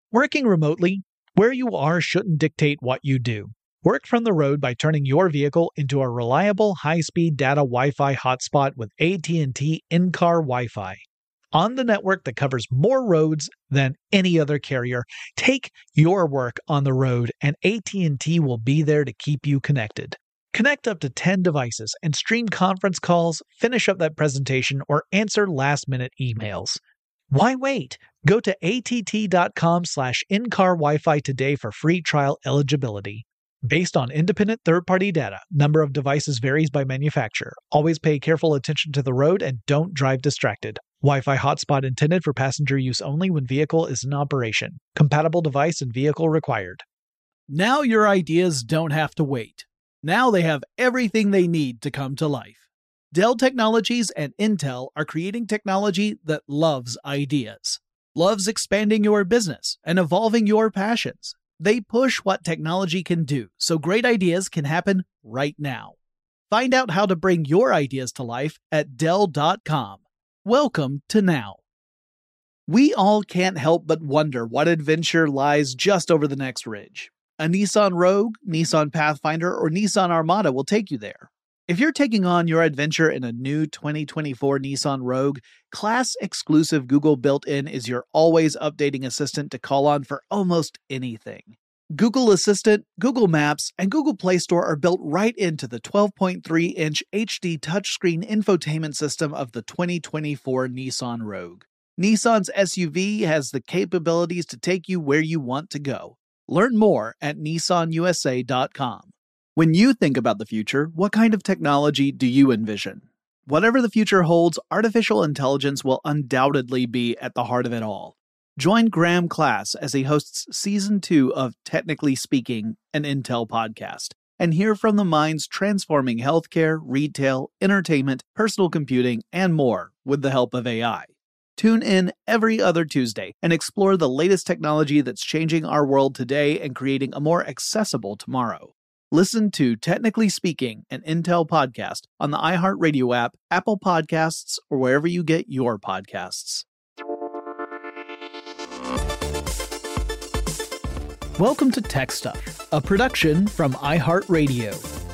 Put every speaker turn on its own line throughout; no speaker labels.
Working remotely, where you are shouldn't dictate what you do. Work from the road by turning your vehicle into a reliable high-speed data Wi-Fi hotspot with AT&T in-car Wi-Fi. On the network that covers more roads than any other carrier, take your work on the road and AT&T will be there to keep you connected. Connect up to 10 devices and stream conference calls, finish up that presentation, or answer last-minute emails. Why wait? Go to att.com/in-car Wi-Fi today for free trial eligibility. Based on independent third-party data, number of devices varies by manufacturer. Always pay careful attention to the road and don't drive distracted. Wi-Fi hotspot intended for passenger use only when vehicle is in operation. Compatible device and vehicle required.
Now your ideas don't have to wait. Now they have everything they need to come to life. Dell Technologies and Intel are creating technology that loves ideas, loves expanding your business and evolving your passions. They push what technology can do so great ideas can happen right now. Find out how to bring your ideas to life at Dell.com. Welcome to Now. We all can't help but wonder what adventure lies just over the next ridge. A Nissan Rogue, Nissan Pathfinder, or Nissan Armada will take you there. If you're taking on your adventure in a new 2024 Nissan Rogue, class-exclusive Google built-in is your always updating assistant to call on for almost anything. Google Assistant, Google Maps, and Google Play Store are built right into the 12.3-inch HD touchscreen infotainment system of the 2024 Nissan Rogue. Nissan's SUV has the capabilities to take you where you want to go. Learn more at nissanusa.com. When you think about the future, what kind of technology do you envision? Whatever the future holds, artificial intelligence will undoubtedly be at the heart of it all. Join Graham Class as he hosts Season 2 of Technically Speaking, an Intel podcast, and hear from the minds transforming healthcare, retail, entertainment, personal computing, and more with the help of AI. Tune in every other Tuesday and explore the latest technology that's changing our world today and creating a more accessible tomorrow. Listen to Technically Speaking, an Intel podcast on the iHeartRadio app, Apple Podcasts, or wherever you get your podcasts. Welcome to Tech Stuff, a production from iHeartRadio.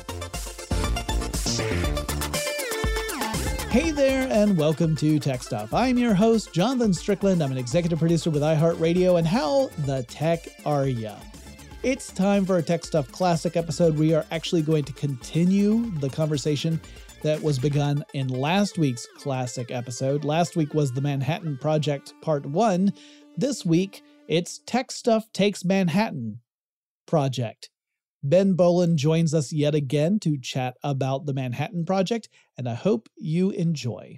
Hey there, and welcome to Tech Stuff. I'm your host, Jonathan Strickland. I'm an executive producer with iHeartRadio, and how the tech are ya? It's time for a Tech Stuff Classic episode. We are actually going to continue the conversation that was begun in last week's Classic episode. Last week was the Manhattan Project Part 1. This week, it's Tech Stuff Takes Manhattan Project. Ben Bowlin joins us yet again to chat about the Manhattan Project, and I hope you enjoy.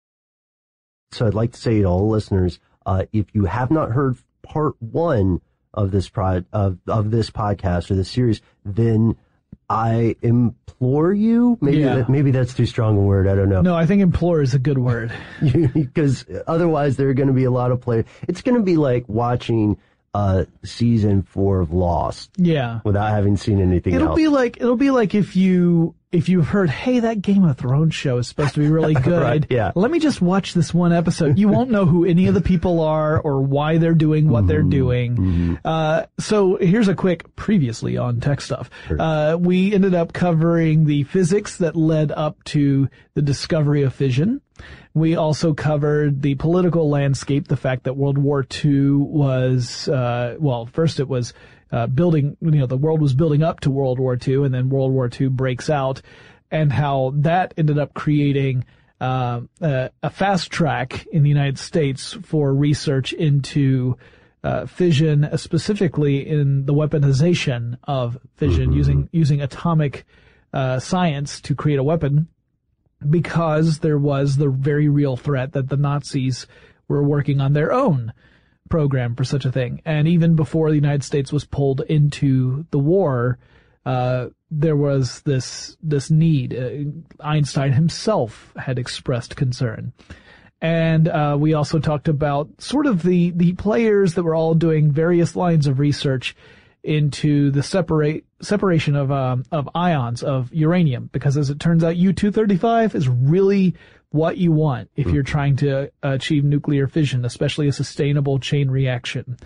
So I'd like to say to all listeners, if you have not heard Part 1 of this this podcast or this series, then I implore you. Maybe that's too strong a word. I don't know.
No, I think implore is a good word.
Because otherwise there are going to be a lot of play. It's going to be like watching season 4 of Lost.
Yeah.
Without having seen anything else.
It'll be like if you've heard, hey, that Game of Thrones show is supposed to be really good.
Right, yeah.
Let me just watch this one episode. You won't know who any of the people are or why they're doing what they're doing. So here's a quick previously on Tech Stuff. Sure. We ended up covering the physics that led up to the discovery of fission. We also covered the political landscape, the fact that World War II was, first it was building, the world was building up to World War II, and then World War II breaks out, and how that ended up creating a fast track in the United States for research into fission, specifically in the weaponization of fission, using atomic science to create a weapon, because there was the very real threat that the Nazis were working on their own program for such a thing. And even before the United States was pulled into the war, there was this need. Einstein himself had expressed concern. And we also talked about sort of the players that were all doing various lines of research into the separation of ions of uranium, because as it turns out, U-235 is really what you want if you're trying to achieve nuclear fission, especially a sustainable chain reaction.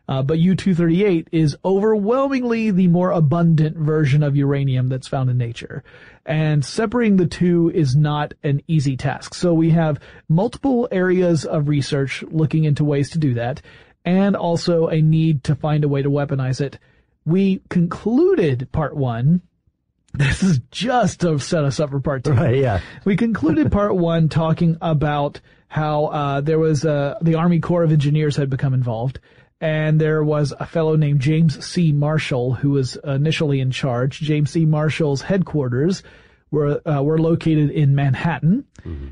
But U-238 is overwhelmingly the more abundant version of uranium that's found in nature. And separating the two is not an easy task. So we have multiple areas of research looking into ways to do that, and also a need to find a way to weaponize it. We concluded part 1. This is just to set us up for part 2.
Right, yeah.
We concluded part 1 talking about how there was the Army Corps of Engineers had become involved, and there was a fellow named James C. Marshall who was initially in charge. James C. Marshall's headquarters were located in Manhattan,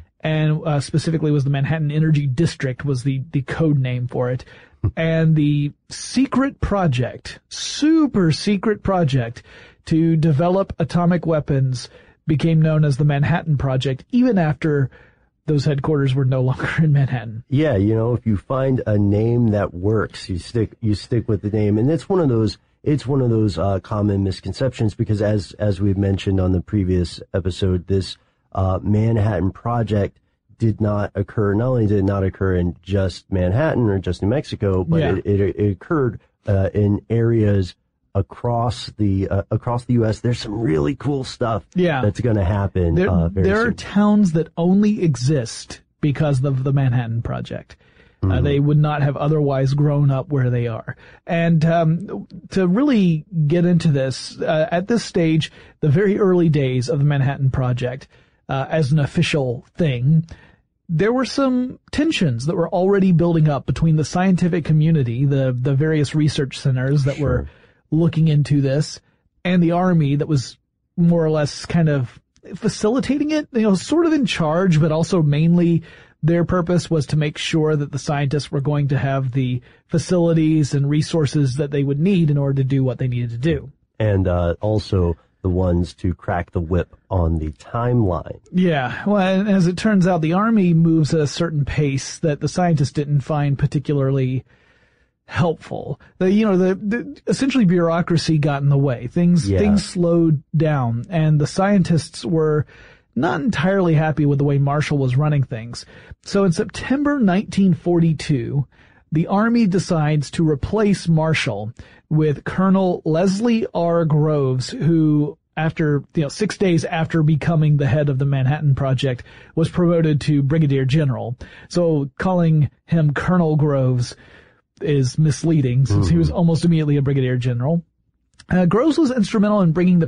and specifically was the Manhattan Energy District was the code name for it. And the secret project, super secret project, to develop atomic weapons became known as the Manhattan Project, even after those headquarters were no longer in Manhattan.
Yeah, if you find a name that works, you stick with the name. And it's one of those common misconceptions, because as we've mentioned on the previous episode, this Manhattan Project not only did it not occur in just Manhattan or just New Mexico, but it occurred in areas across the U.S. There's some really cool stuff that's going to happen.
There are towns that only exist because of the Manhattan Project. They would not have otherwise grown up where they are. And to really get into this, at this stage, the very early days of the Manhattan Project, as an official thing, there were some tensions that were already building up between the scientific community, the various research centers that were looking into this, and the Army that was more or less kind of facilitating it, sort of in charge, but also mainly their purpose was to make sure that the scientists were going to have the facilities and resources that they would need in order to do what they needed to do.
And also the ones to crack the whip on the timeline.
Yeah, well, and as it turns out, the Army moves at a certain pace that the scientists didn't find particularly helpful. Essentially bureaucracy got in the way. Things slowed down, and the scientists were not entirely happy with the way Marshall was running things. So in September 1942, the Army decides to replace Marshall with Colonel Leslie R. Groves, who, after 6 days after becoming the head of the Manhattan Project, was promoted to Brigadier General. So calling him Colonel Groves is misleading, since he was almost immediately a Brigadier General. Groves was instrumental in building the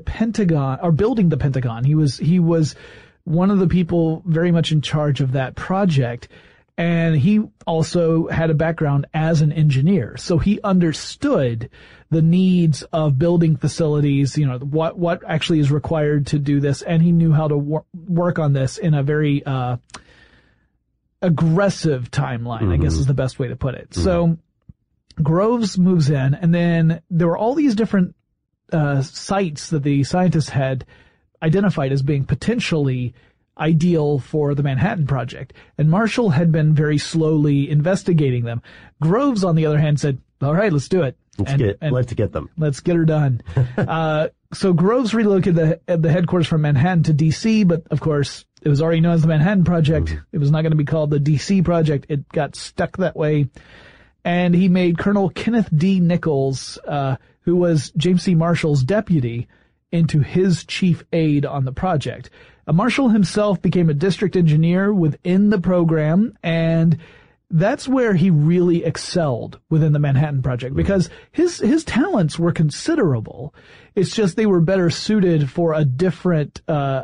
Pentagon. He was one of the people very much in charge of that project. And he also had a background as an engineer. So he understood the needs of building facilities, what actually is required to do this. And he knew how to work on this in a very, aggressive timeline, I guess is the best way to put it. So Groves moves in, and then there were all these different, sites that the scientists had identified as being potentially ideal for the Manhattan Project, and Marshall had been very slowly investigating them. Groves, on the other hand, said, all right, let's do it.
Let's get them.
Let's get her done. So Groves relocated the headquarters from Manhattan to D.C., but of course, it was already known as the Manhattan Project. It was not going to be called the D.C. Project. It got stuck that way. And he made Colonel Kenneth D. Nichols, who was James C. Marshall's deputy, into his chief aide on the project. Marshall himself became a district engineer within the program, and that's where he really excelled within the Manhattan Project, because his talents were considerable. It's just they were better suited for a different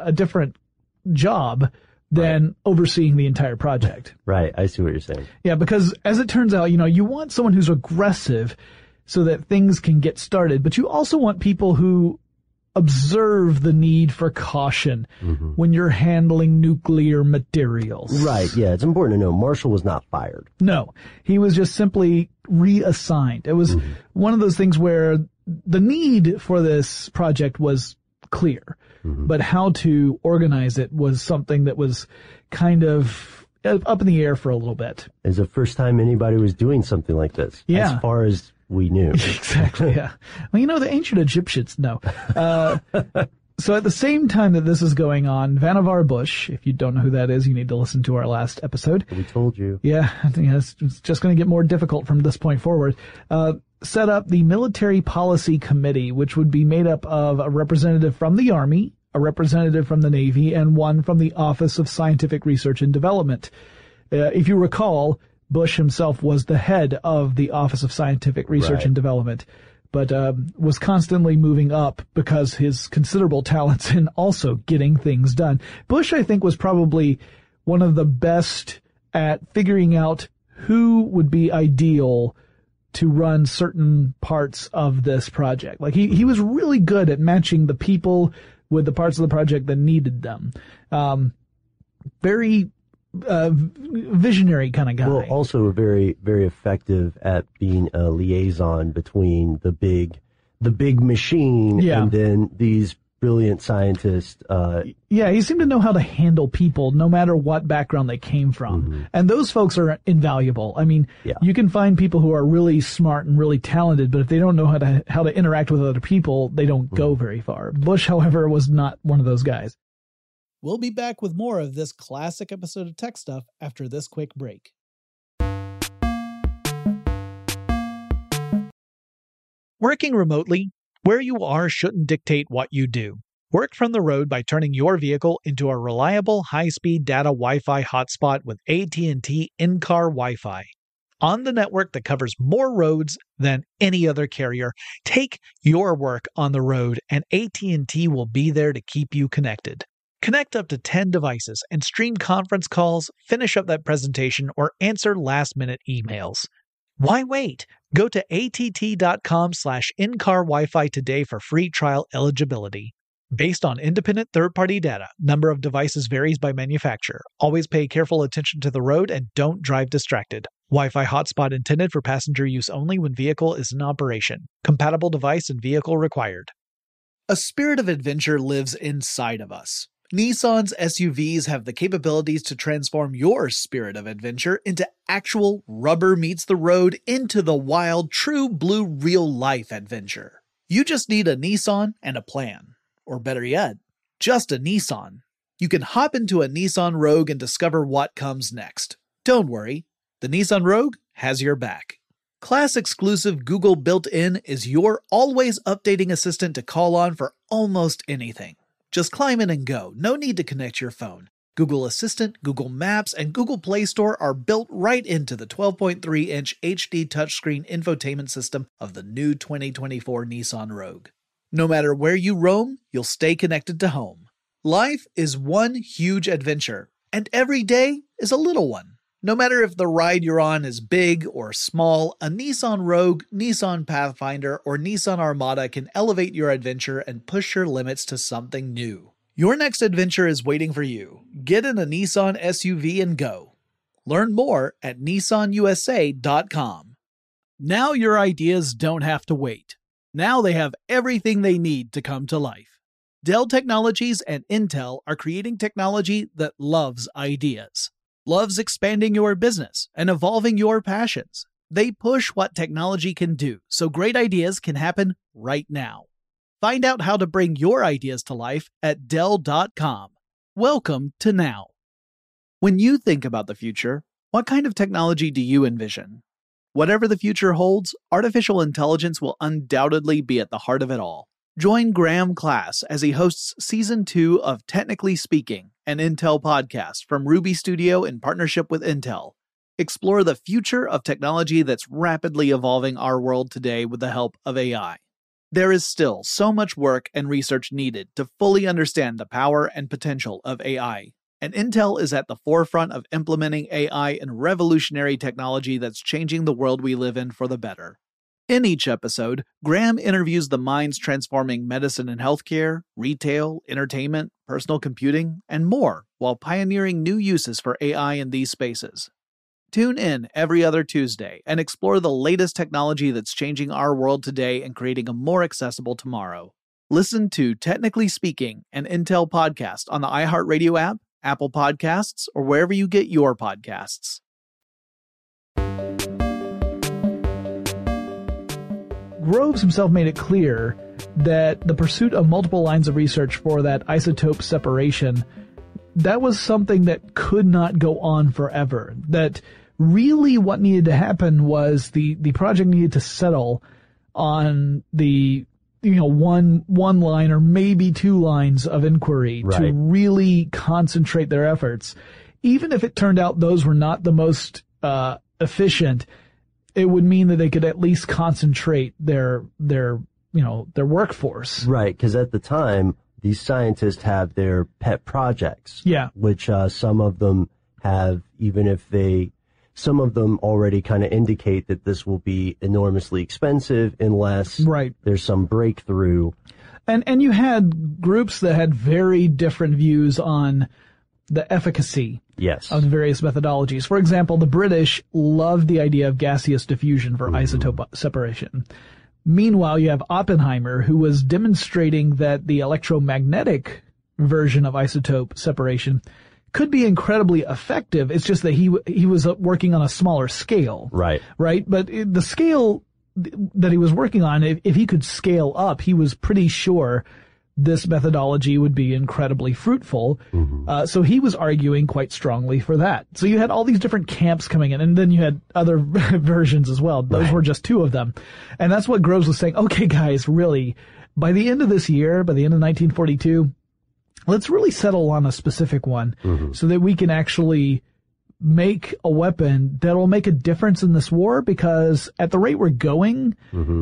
job than overseeing the entire project.
Right, I see what you're saying.
Yeah, because as it turns out, you want someone who's aggressive so that things can get started, but you also want people who observe the need for caution when you're handling nuclear materials.
Right, yeah, it's important to know Marshall was not fired.
No, he was just simply reassigned. It was one of those things where the need for this project was clear, but how to organize it was something that was kind of up in the air for a little bit.
It's the first time anybody was doing something like this, as far as we knew.
Exactly, yeah. Well, the ancient Egyptians know. So at the same time that this is going on, Vannevar Bush, if you don't know who that is, you need to listen to our last episode.
We told you.
Yeah, I think it's just going to get more difficult from this point forward. set up the Military Policy Committee, which would be made up of a representative from the Army, a representative from the Navy, and one from the Office of Scientific Research and Development. If you recall, Bush himself was the head of the Office of Scientific Research and Development, but was constantly moving up because his considerable talents in also getting things done. Bush, I think, was probably one of the best at figuring out who would be ideal to run certain parts of this project. Like he was really good at matching the people with the parts of the project that needed them. Very visionary kind of guy.
Well, also very, very effective at being a liaison between the big machine and then these brilliant scientists.
He seemed to know how to handle people no matter what background they came from. Mm-hmm. And those folks are invaluable. I mean, you can find people who are really smart and really talented, but if they don't know how to interact with other people, they don't go very far. Bush, however, was not one of those guys. We'll be back with more of this classic episode of Tech Stuff after this quick break.
Working remotely, where you are shouldn't dictate what you do. Work from the road by turning your vehicle into a reliable high-speed data Wi-Fi hotspot with AT&T in-car Wi-Fi. On the network that covers more roads than any other carrier, take your work on the road and AT&T will be there to keep you connected. Connect up to 10 devices and stream conference calls, finish up that presentation, or answer last-minute emails. Why wait? Go to att.com/in-car Wi-Fi today for free trial eligibility. Based on independent third-party data, number of devices varies by manufacturer. Always pay careful attention to the road and don't drive distracted. Wi-Fi hotspot intended for passenger use only when vehicle is in operation. Compatible device and vehicle required.
A spirit of adventure lives inside of us. Nissan's SUVs have the capabilities to transform your spirit of adventure into actual rubber meets the road into the wild, true blue real-life adventure. You just need a Nissan and a plan. Or better yet, just a Nissan. You can hop into a Nissan Rogue and discover what comes next. Don't worry, the Nissan Rogue has your back. Class-exclusive Google built-in is your always updating assistant to call on for almost anything. Just climb in and go. No need to connect your phone. Google Assistant, Google Maps, and Google Play Store are built right into the 12.3-inch HD touchscreen infotainment system of the new 2024 Nissan Rogue. No matter where you roam, you'll stay connected to home. Life is one huge adventure, and every day is a little one. No matter if the ride you're on is big or small, a Nissan Rogue, Nissan Pathfinder, or Nissan Armada can elevate your adventure and push your limits to something new. Your next adventure is waiting for you. Get in a Nissan SUV and go. Learn more at nissanusa.com. Now your ideas don't have to wait. Now they have everything they need to come to life. Dell Technologies and Intel are creating technology that loves ideas. Loves expanding your business and evolving your passions. They push what technology can do so great ideas can happen right now. Find out how to bring your ideas to life at Dell.com. Welcome to now. When you think about the future, what kind of technology do you envision? Whatever the future holds, artificial intelligence will undoubtedly be at the heart of it all. Join Graham Class as he hosts Season 2 of Technically Speaking, an Intel podcast from Ruby Studio in partnership with Intel. Explore the future of technology that's rapidly evolving our world today with the help of AI. There is still so much work and research needed to fully understand the power and potential of AI, and Intel is at the forefront of implementing AI in revolutionary technology that's changing the world we live in for the better. In each episode, Graham interviews the minds transforming medicine and healthcare, retail, entertainment, personal computing, and more, while pioneering new uses for AI in these spaces. Tune in every other Tuesday and explore the latest technology that's changing our world today and creating a more accessible tomorrow. Listen to Technically Speaking, an Intel podcast on the iHeartRadio app, Apple Podcasts, or wherever you get your podcasts. Groves himself made it clear that the pursuit of multiple lines of research for that isotope separation, that was something that could not go on forever. That really what needed to happen was the project needed to settle on the, one line or maybe 2 lines of inquiry to really concentrate their efforts. Even if it turned out those were not the most efficient, it would mean that they could at least concentrate their workforce.
Right, because at the time, these scientists have their pet projects.
Yeah.
Which some of them have, some of them already kind of indicate that this will be enormously expensive unless there's some breakthrough.
And you had groups that had very different views on the efficacy of the various methodologies. For example, the British loved the idea of gaseous diffusion for isotope separation. Meanwhile, you have Oppenheimer, who was demonstrating that the electromagnetic version of isotope separation could be incredibly effective. It's just that he was working on a smaller scale. Right. But the scale that he was working on, if he could scale up, he was pretty sure this methodology would be incredibly fruitful. So he was arguing quite strongly for that. So you had all these different camps coming in, and then you had other versions as well. Those were just 2 of them. And that's what Groves was saying. Okay, guys, really, by the end of this year, by the end of 1942, let's really settle on a specific one so that we can actually make a weapon that will make a difference in this war, because at the rate we're going,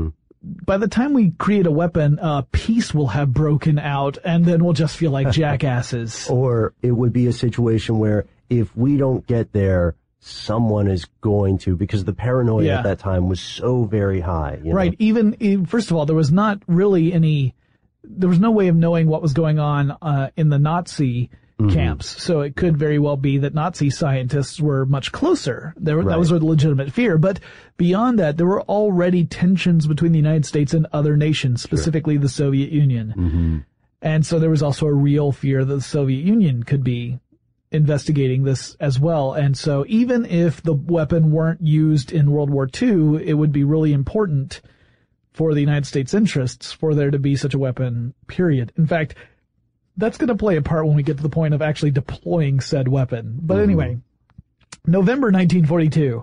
by the time we create a weapon, peace will have broken out, and then we'll just feel like jackasses. Or
it would be a situation where if we don't get there, someone is going to, because the paranoia at that time was so very high.
Right. Even, first of all, there was not really there was no way of knowing what was going on in the Nazi camps. So it could very well be that Nazi scientists were much closer. That was a legitimate fear. But beyond that, there were already tensions between the United States and other nations, specifically the Soviet Union. And so there was also a real fear that the Soviet Union could be investigating this as well. And so even if the weapon weren't used in World War II, it would be really important for the United States interests for there to be such a weapon, period. In fact, that's going to play a part when we get to the point of actually deploying said weapon. But anyway, November 1942,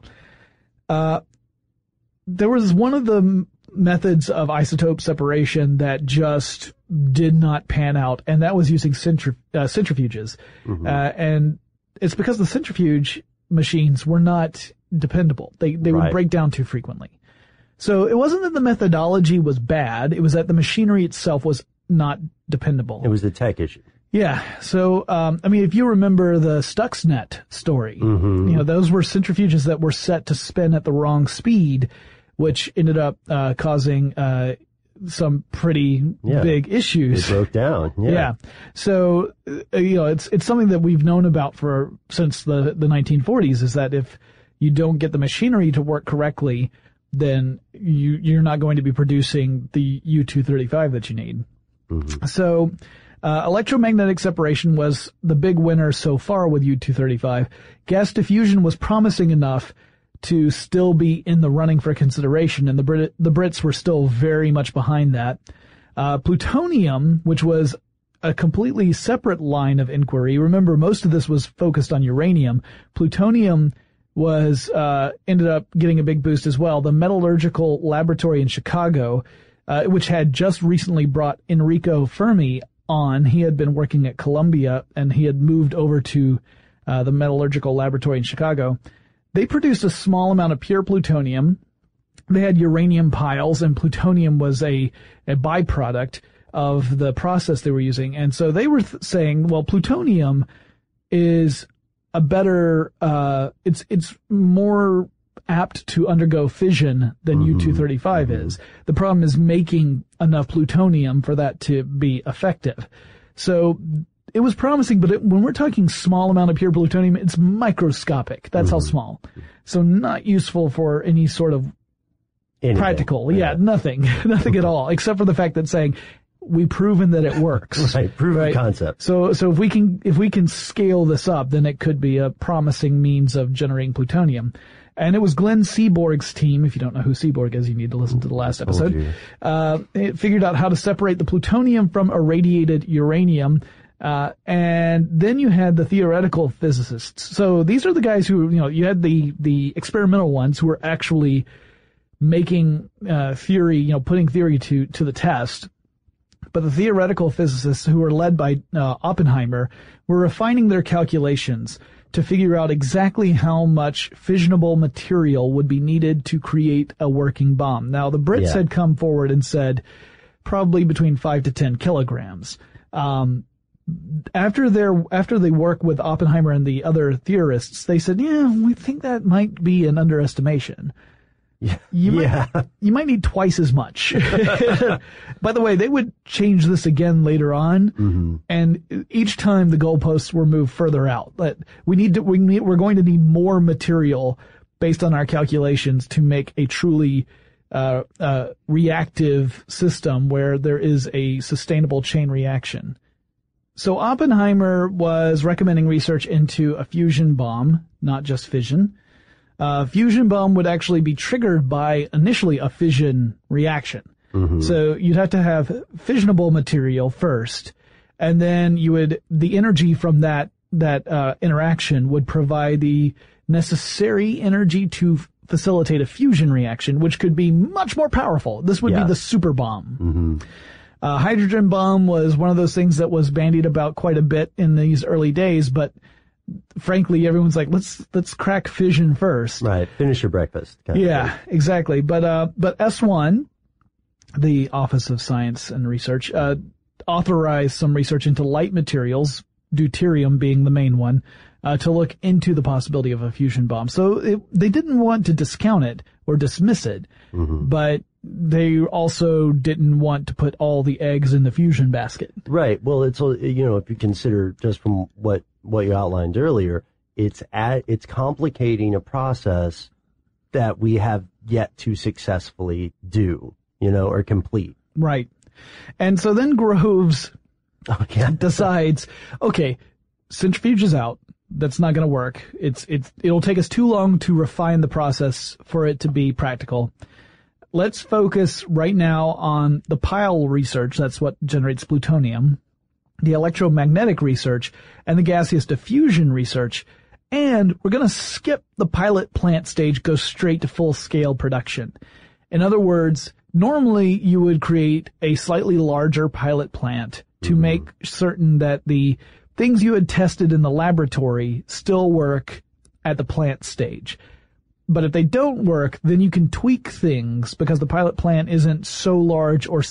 there was one of the methods of isotope separation that just did not pan out, and that was using centrifuges. And it's because the centrifuge machines were not dependable. They would break down too frequently. So it wasn't that the methodology was bad, it was that the machinery itself was not dependable.
It was the tech issue.
Yeah. So, if you remember the Stuxnet story, those were centrifuges that were set to spin at the wrong speed, which ended up causing some pretty big issues.
It broke down.
Yeah. So, it's something that we've known about since the 1940s, is that if you don't get the machinery to work correctly, then you're not going to be producing the U-235 that you need. So, electromagnetic separation was the big winner so far with U-235. Gas diffusion was promising enough to still be in the running for consideration, and the Brits were still very much behind that. Plutonium, which was a completely separate line of inquiry. Remember, most of this was focused on uranium. Plutonium was ended up getting a big boost as well. The Metallurgical Laboratory in Chicago, which had just recently brought Enrico Fermi on. He had been working at Columbia, and he had moved over to the Metallurgical Laboratory in Chicago. They produced a small amount of pure plutonium. They had uranium piles, and plutonium was a byproduct of the process they were using. And so they were saying, well, plutonium is a better, it's more apt to undergo fission than U-235 is. The problem is making enough plutonium for that to be effective. So it was promising, but when we're talking small amount of pure plutonium, it's microscopic. That's how small. So not useful for any sort of practical. Nothing at all, except for the fact that saying, we've proven that it works.
Proven concept.
So if we can scale this up, then it could be a promising means of generating plutonium. And it was Glenn Seaborg's team. If you don't know who Seaborg is, you need to listen to the last episode. It figured out how to separate the plutonium from irradiated uranium. And then you had the theoretical physicists. So these are the guys who, you had the experimental ones who were actually making theory, putting theory to the test. But the theoretical physicists, who were led by Oppenheimer, were refining their calculations to figure out exactly how much fissionable material would be needed to create a working bomb. Now, the Brits had come forward and said probably between 5 to 10 kilograms. After they work with Oppenheimer and the other theorists, they said, we think that might be an underestimation. You might need twice as much. By the way, they would change this again later on, and each time the goalposts were moved further out. But we're going to need more material based on our calculations to make a truly reactive system where there is a sustainable chain reaction. So Oppenheimer was recommending research into a fusion bomb, not just fission. Fusion bomb would actually be triggered by initially a fission reaction. So you'd have to have fissionable material first, and then the energy from that interaction would provide the necessary energy to facilitate a fusion reaction, which could be much more powerful. This would be the super bomb. Hydrogen bomb was one of those things that was bandied about quite a bit in these early days, but frankly, everyone's like, let's crack fission first.
Right. Finish your breakfast.
Exactly. But S1, the Office of Science and Research, authorized some research into light materials, deuterium being the main one, to look into the possibility of a fusion bomb. So they didn't want to discount it or dismiss it, but they also didn't want to put all the eggs in the fusion basket.
Right. Well, it's, if you consider just from what you outlined earlier, it's complicating a process that we have yet to successfully do, or complete.
Right. And so then Groves decides, okay, centrifuge is out. That's not going to work. It'll take us too long to refine the process for it to be practical. Let's focus right now on the pile research. That's what generates plutonium, the electromagnetic research, and the gaseous diffusion research. And we're going to skip the pilot plant stage, go straight to full-scale production. In other words, normally you would create a slightly larger pilot plant to make certain that the things you had tested in the laboratory still work at the plant stage. But if they don't work, then you can tweak things because the pilot plant isn't so large or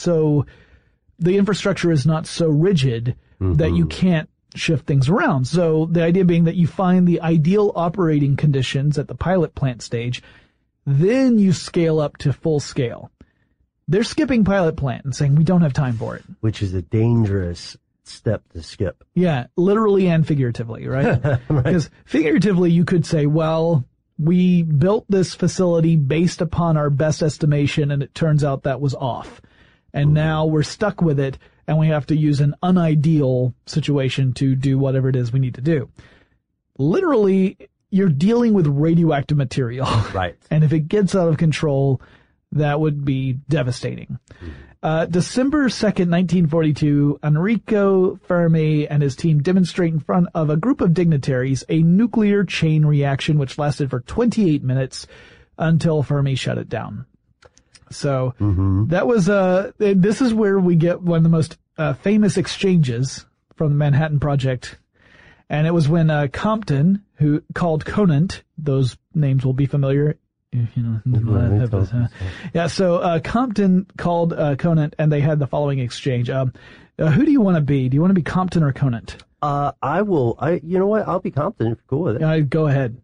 the infrastructure is not so rigid that you can't shift things around. So the idea being that you find the ideal operating conditions at the pilot plant stage, then you scale up to full scale. They're skipping pilot plant and saying we don't have time for it.
Which is a dangerous step to skip.
Yeah, literally and figuratively, right? Because figuratively you could say, well, we built this facility based upon our best estimation, and it turns out that was off. And now we're stuck with it, and we have to use an unideal situation to do whatever it is we need to do. Literally, you're dealing with radioactive material.
Right.
And if it gets out of control, that would be devastating. December 2nd, 1942, Enrico Fermi and his team demonstrate in front of a group of dignitaries a nuclear chain reaction which lasted for 28 minutes until Fermi shut it down. So that was this is where we get one of the most famous exchanges from the Manhattan Project. And it was when Compton, who called Conant, those names will be familiar, so Compton called Conant, and they had the following exchange. Who do you want to be? Do you want to be Compton or Conant?
I will. You know what? I'll be Compton if you're cool with it.
Go ahead.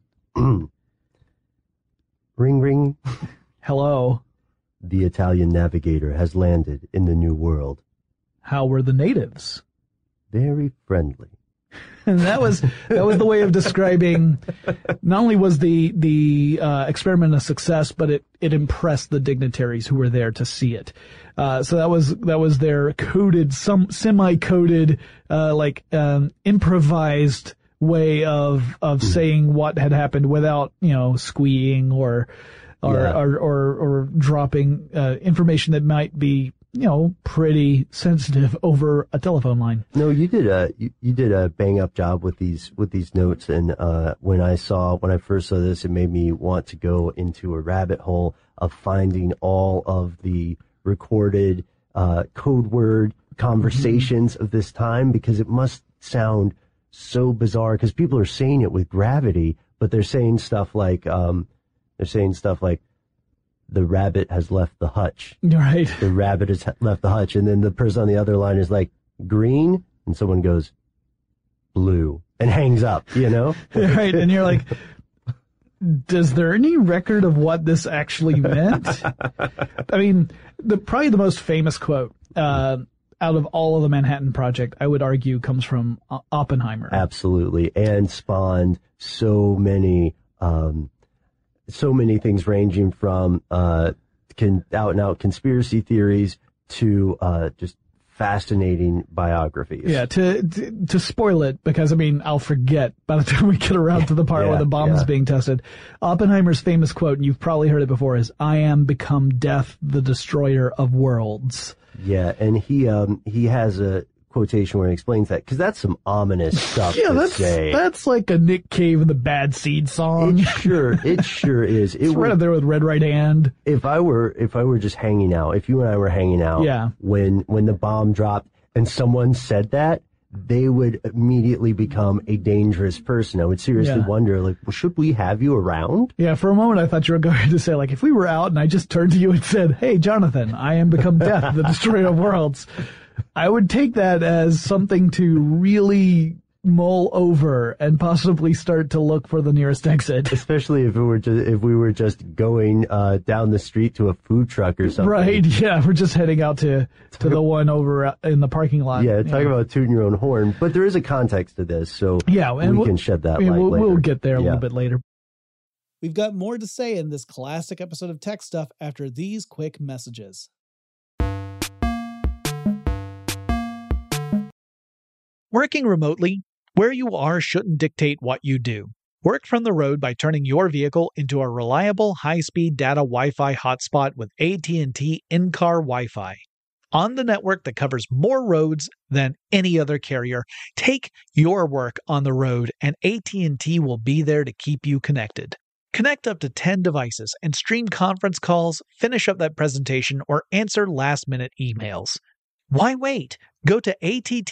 Ring, ring.
Hello.
The Italian navigator has landed in the New World.
How were the natives?
Very friendly.
And that was the way of describing. Not only was the experiment a success, but it impressed the dignitaries who were there to see it. So that was their coded, semi-coded, improvised way of saying what had happened without squeeing or dropping information that might be pretty sensitive over a telephone line.
No, you did a bang up job with these notes, and when I first saw this, it made me want to go into a rabbit hole of finding all of the recorded code word conversations of this time, because it must sound so bizarre, because people are saying it with gravity, but they're saying stuff like the rabbit has left the hutch.
Right.
The rabbit has left the hutch. And then the person on the other line is like, green? And someone goes, blue, and hangs up,
Right. And you're like, does there any record of what this actually meant? I mean, probably the most famous quote out of all of the Manhattan Project, I would argue, comes from Oppenheimer.
Absolutely. And spawned so many things, ranging from out and out conspiracy theories to just fascinating biographies.
Yeah, to spoil it, because I'll forget by the time we get around to the part where the bomb is being tested. Oppenheimer's famous quote, and you've probably heard it before, is, "I am become death, the destroyer of worlds."
Yeah, and he has a quotation where he explains that, because that's some ominous stuff to say.
That's like a Nick Cave and the Bad Seed song.
It sure is.
It's right up there with Red Right Hand.
If I were just hanging out, if you and I were hanging out, when the bomb dropped and someone said that, they would immediately become a dangerous person. I would seriously wonder, like, well, should we have you around?
Yeah, for a moment I thought you were going to say, like, if we were out and I just turned to you and said, "Hey, Jonathan, I am become death, the destroyer of worlds," I would take that as something to really mull over and possibly start to look for the nearest exit.
Especially if we were just going down the street to a food truck or something.
Right, yeah, we're just heading out to the one over in the parking lot.
Yeah, talk about tooting your own horn. But there is a context to this, so we can shed that light later.
We'll get there a little bit later. We've got more to say in this classic episode of Tech Stuff after these quick messages.
Working remotely, where you are shouldn't dictate what you do. Work from the road by turning your vehicle into a reliable high-speed data Wi-Fi hotspot with AT&T in-car Wi-Fi. On the network that covers more roads than any other carrier, take your work on the road and AT&T will be there to keep you connected. Connect up to 10 devices and stream conference calls, finish up that presentation, or answer last-minute emails. Why wait? Go to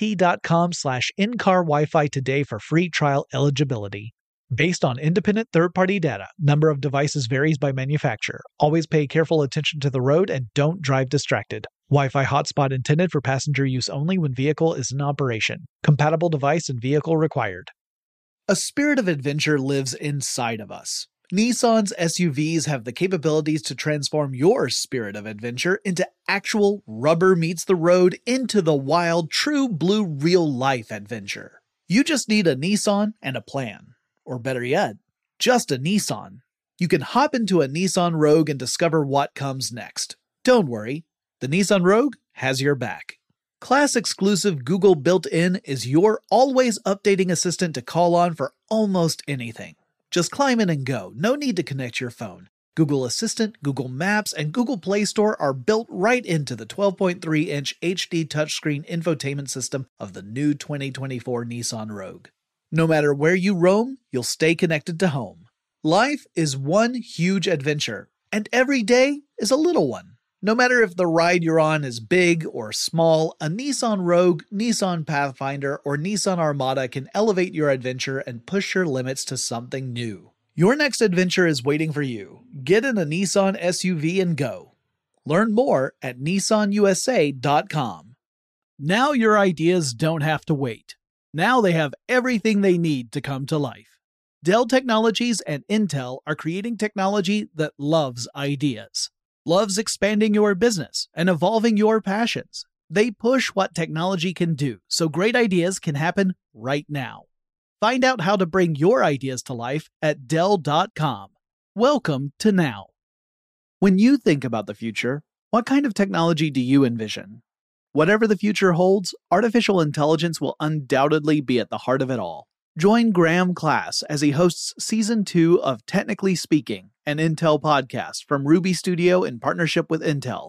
att.com/in-car Wi-Fi today for free trial eligibility. Based on independent third-party data, number of devices varies by manufacturer. Always pay careful attention to the road and don't drive distracted. Wi-Fi hotspot intended for passenger use only when vehicle is in operation. Compatible device and vehicle required.
A spirit of adventure lives inside of us. Nissan's SUVs have the capabilities to transform your spirit of adventure into actual rubber meets the road, into the wild, true blue real-life adventure. You just need a Nissan and a plan. Or better yet, just a Nissan. You can hop into a Nissan Rogue and discover what comes next. Don't worry, the Nissan Rogue has your back. Class-exclusive Google built-in is your always updating assistant to call on for almost anything. Just climb in and go. No need to connect your phone. Google Assistant, Google Maps, and Google Play Store are built right into the 12.3-inch HD touchscreen infotainment system of the new 2024 Nissan Rogue. No matter where you roam, you'll stay connected to home. Life is one huge adventure, and every day is a little one. No matter if the ride you're on is big or small, a Nissan Rogue, Nissan Pathfinder, or Nissan Armada can elevate your adventure and push your limits to something new. Your next adventure is waiting for you. Get in a Nissan SUV and go. Learn more at nissanusa.com. Now your ideas don't have to wait. Now they have everything they need to come to life. Dell Technologies and Intel are creating technology that loves ideas. Loves expanding your business and evolving your passions. They push what technology can do so great ideas can happen right now. Find out how to bring your ideas to life at Dell.com. Welcome to now. When you think about the future, what kind of technology do you envision? Whatever the future holds, artificial intelligence will undoubtedly be at the heart of it all. Join Graham Class as he hosts Season 2 of Technically Speaking, an Intel podcast from Ruby Studio in partnership with Intel.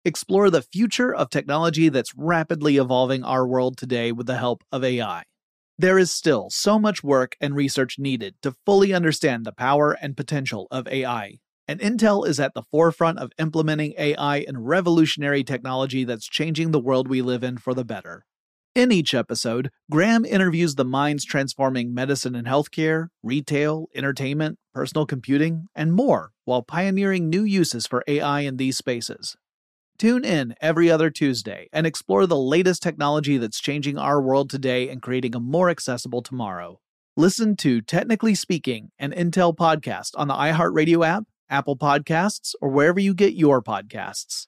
Explore the future of technology that's rapidly evolving our world today with the help of AI. There is still so much work and research needed to fully understand the power and potential of AI, and Intel is at the forefront of implementing AI in revolutionary technology that's changing the world we live in for the better. In each episode, Graham interviews the minds transforming medicine and healthcare, retail, entertainment, personal computing, and more, while pioneering new uses for AI in these spaces. Tune in every other Tuesday and explore the latest technology that's changing our world today and creating a more accessible tomorrow. Listen to Technically Speaking, an Intel podcast on the iHeartRadio app, Apple Podcasts, or wherever you get your podcasts.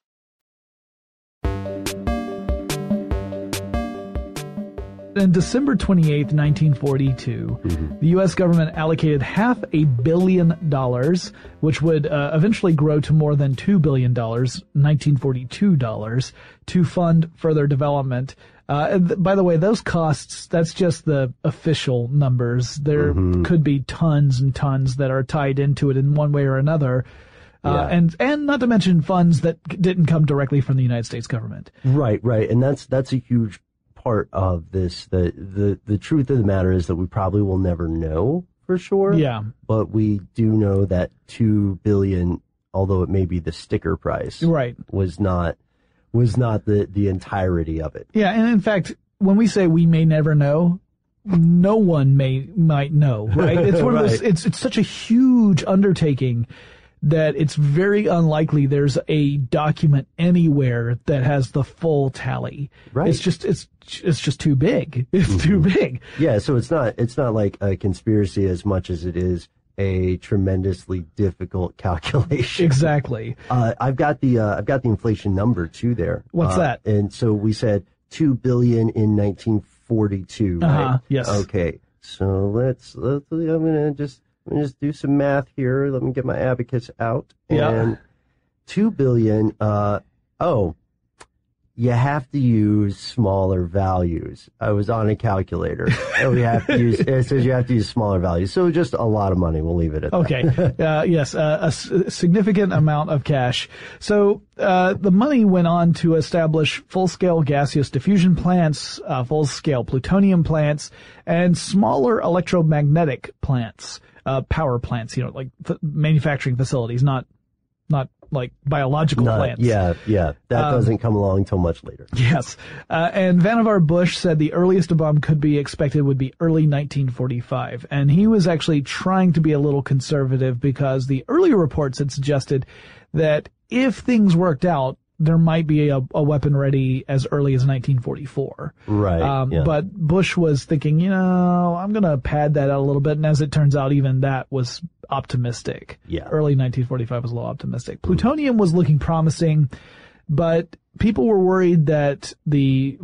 On December 28th, 1942, the U.S. government allocated $500 million, which would eventually grow to more than $2 billion, 1942, to fund further development. By the way, those costs, that's just the official numbers. There could be tons and tons that are tied into it in one way or another. And not to mention funds that didn't come directly from the United States government.
Right. And that's a huge part of this. The truth of the matter is that we probably will never know for sure.
Yeah.
But we do know that $2 billion, although it may be the sticker price,
right,
was not the entirety of it.
Yeah, and in fact, when we say we may never know, no one might know, right? It's one of those, it's such a huge undertaking that it's very unlikely there's a document anywhere that has the full tally.
Right.
It's just too big. It's too big.
Yeah, so it's not like a conspiracy as much as it is a tremendously difficult calculation.
Exactly.
I've got the inflation number too there.
What's that?
And so we said $2 billion in 1942, right?
Yes.
Okay. So let's I'm gonna just do some math here. Let me get my abacus out. And $2 billion, you have to use smaller values. I was on a calculator. And it says you have to use smaller values. So just a lot of money. We'll leave it at that.
Okay. Yes, a significant amount of cash. So the money went on to establish full-scale gaseous diffusion plants, full-scale plutonium plants, and smaller electromagnetic plants, power plants, like manufacturing facilities, not like biological plants.
Yeah. That doesn't come along till much later.
Yes. And Vannevar Bush said the earliest a bomb could be expected would be early 1945. And he was actually trying to be a little conservative because the earlier reports had suggested that if things worked out, there might be a weapon ready as early as 1944.
Right.
But Bush was thinking, I'm going to pad that out a little bit. And as it turns out, even that was optimistic.
Yeah.
Early 1945 was a little optimistic. Plutonium was looking promising, but people were worried that the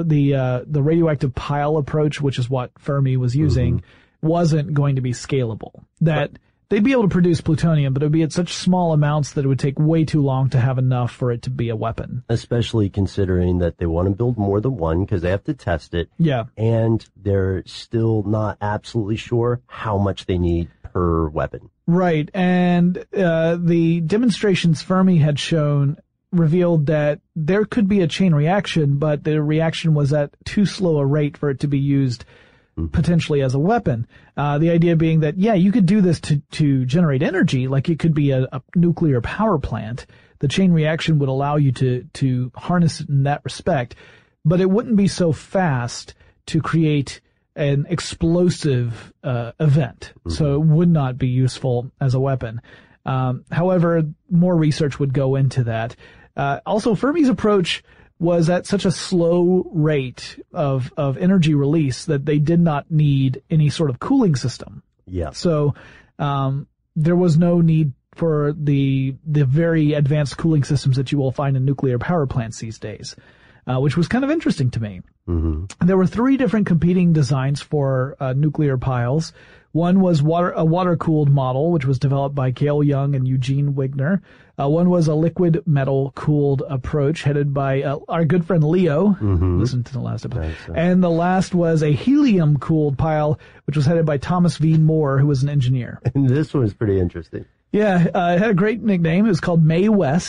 radioactive pile approach, which is what Fermi was using, wasn't going to be scalable. That they'd be able to produce plutonium, but it would be at such small amounts that it would take way too long to have enough for it to be a weapon.
Especially considering that they want to build more than one because they have to test it.
Yeah.
And they're still not absolutely sure how much they need per weapon.
Right. And the demonstrations Fermi had shown revealed that there could be a chain reaction, but the reaction was at too slow a rate for it to be used potentially as a weapon. The idea being that, you could do this to generate energy, like it could be a nuclear power plant. The chain reaction would allow you to harness it in that respect, but it wouldn't be so fast to create an explosive event. So it would not be useful as a weapon. However, more research would go into that. Also, Fermi's approach was at such a slow rate of energy release that they did not need any sort of cooling system.
Yeah.
So there was no need for the very advanced cooling systems that you will find in nuclear power plants these days, which was kind of interesting to me. There were 3 different competing designs for nuclear piles. One was a water-cooled model, which was developed by Cale Young and Eugene Wigner. One was a liquid metal-cooled approach headed by our good friend Leo. Listen to the last episode. Nice. And the last was a helium-cooled pile, which was headed by Thomas V. Moore, who was an engineer.
And this one was pretty interesting.
Yeah, it had a great nickname. It was called Mae West.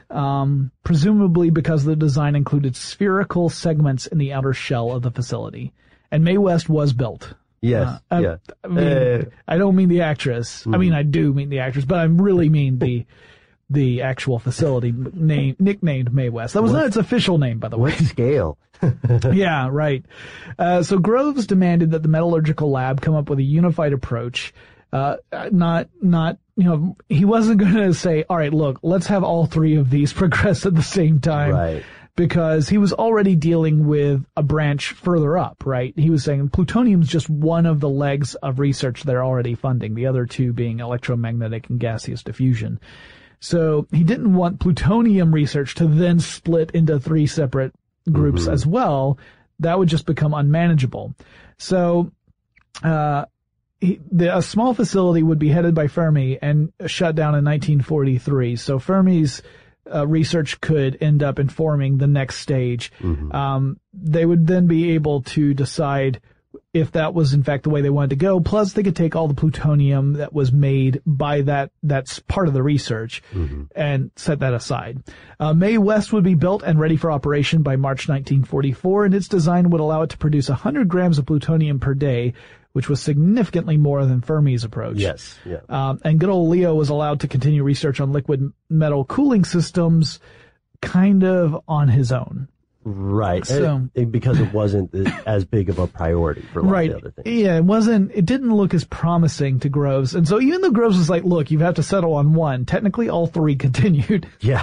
presumably because the design included spherical segments in the outer shell of the facility. And Mae West was built.
Yes. Yeah.
I mean, I don't mean the actress. I mean, I do mean the actress, but I really mean the actual facility nicknamed Mae West. That was not its official name, by the way.
What scale?
Yeah, right. So Groves demanded that the metallurgical lab come up with a unified approach. Not, he wasn't going to say, all right, look, let's have all three of these progress at the same time.
Right.
Because he was already dealing with a branch further up, right? He was saying plutonium's just one of the legs of research they're already funding, the other two being electromagnetic and gaseous diffusion. So he didn't want plutonium research to then split into three separate groups as well. That would just become unmanageable. So a small facility would be headed by Fermi and shut down in 1943. So Fermi's research could end up informing the next stage. They would then be able to decide if that was in fact the way they wanted to go. Plus, they could take all the plutonium that was made by that's part of the research and set that aside. Mae West would be built and ready for operation by March 1944, and its design would allow it to produce 100 grams of plutonium per day, which was significantly more than Fermi's approach.
Yes. Yeah.
And good old Leo was allowed to continue research on liquid metal cooling systems kind of on his own.
Right.
So,
because it wasn't as big of a priority for a lot of the other things.
Yeah, it didn't look as promising to Groves. And so even though Groves was like, look, you have to settle on one, technically all three continued.
Yeah.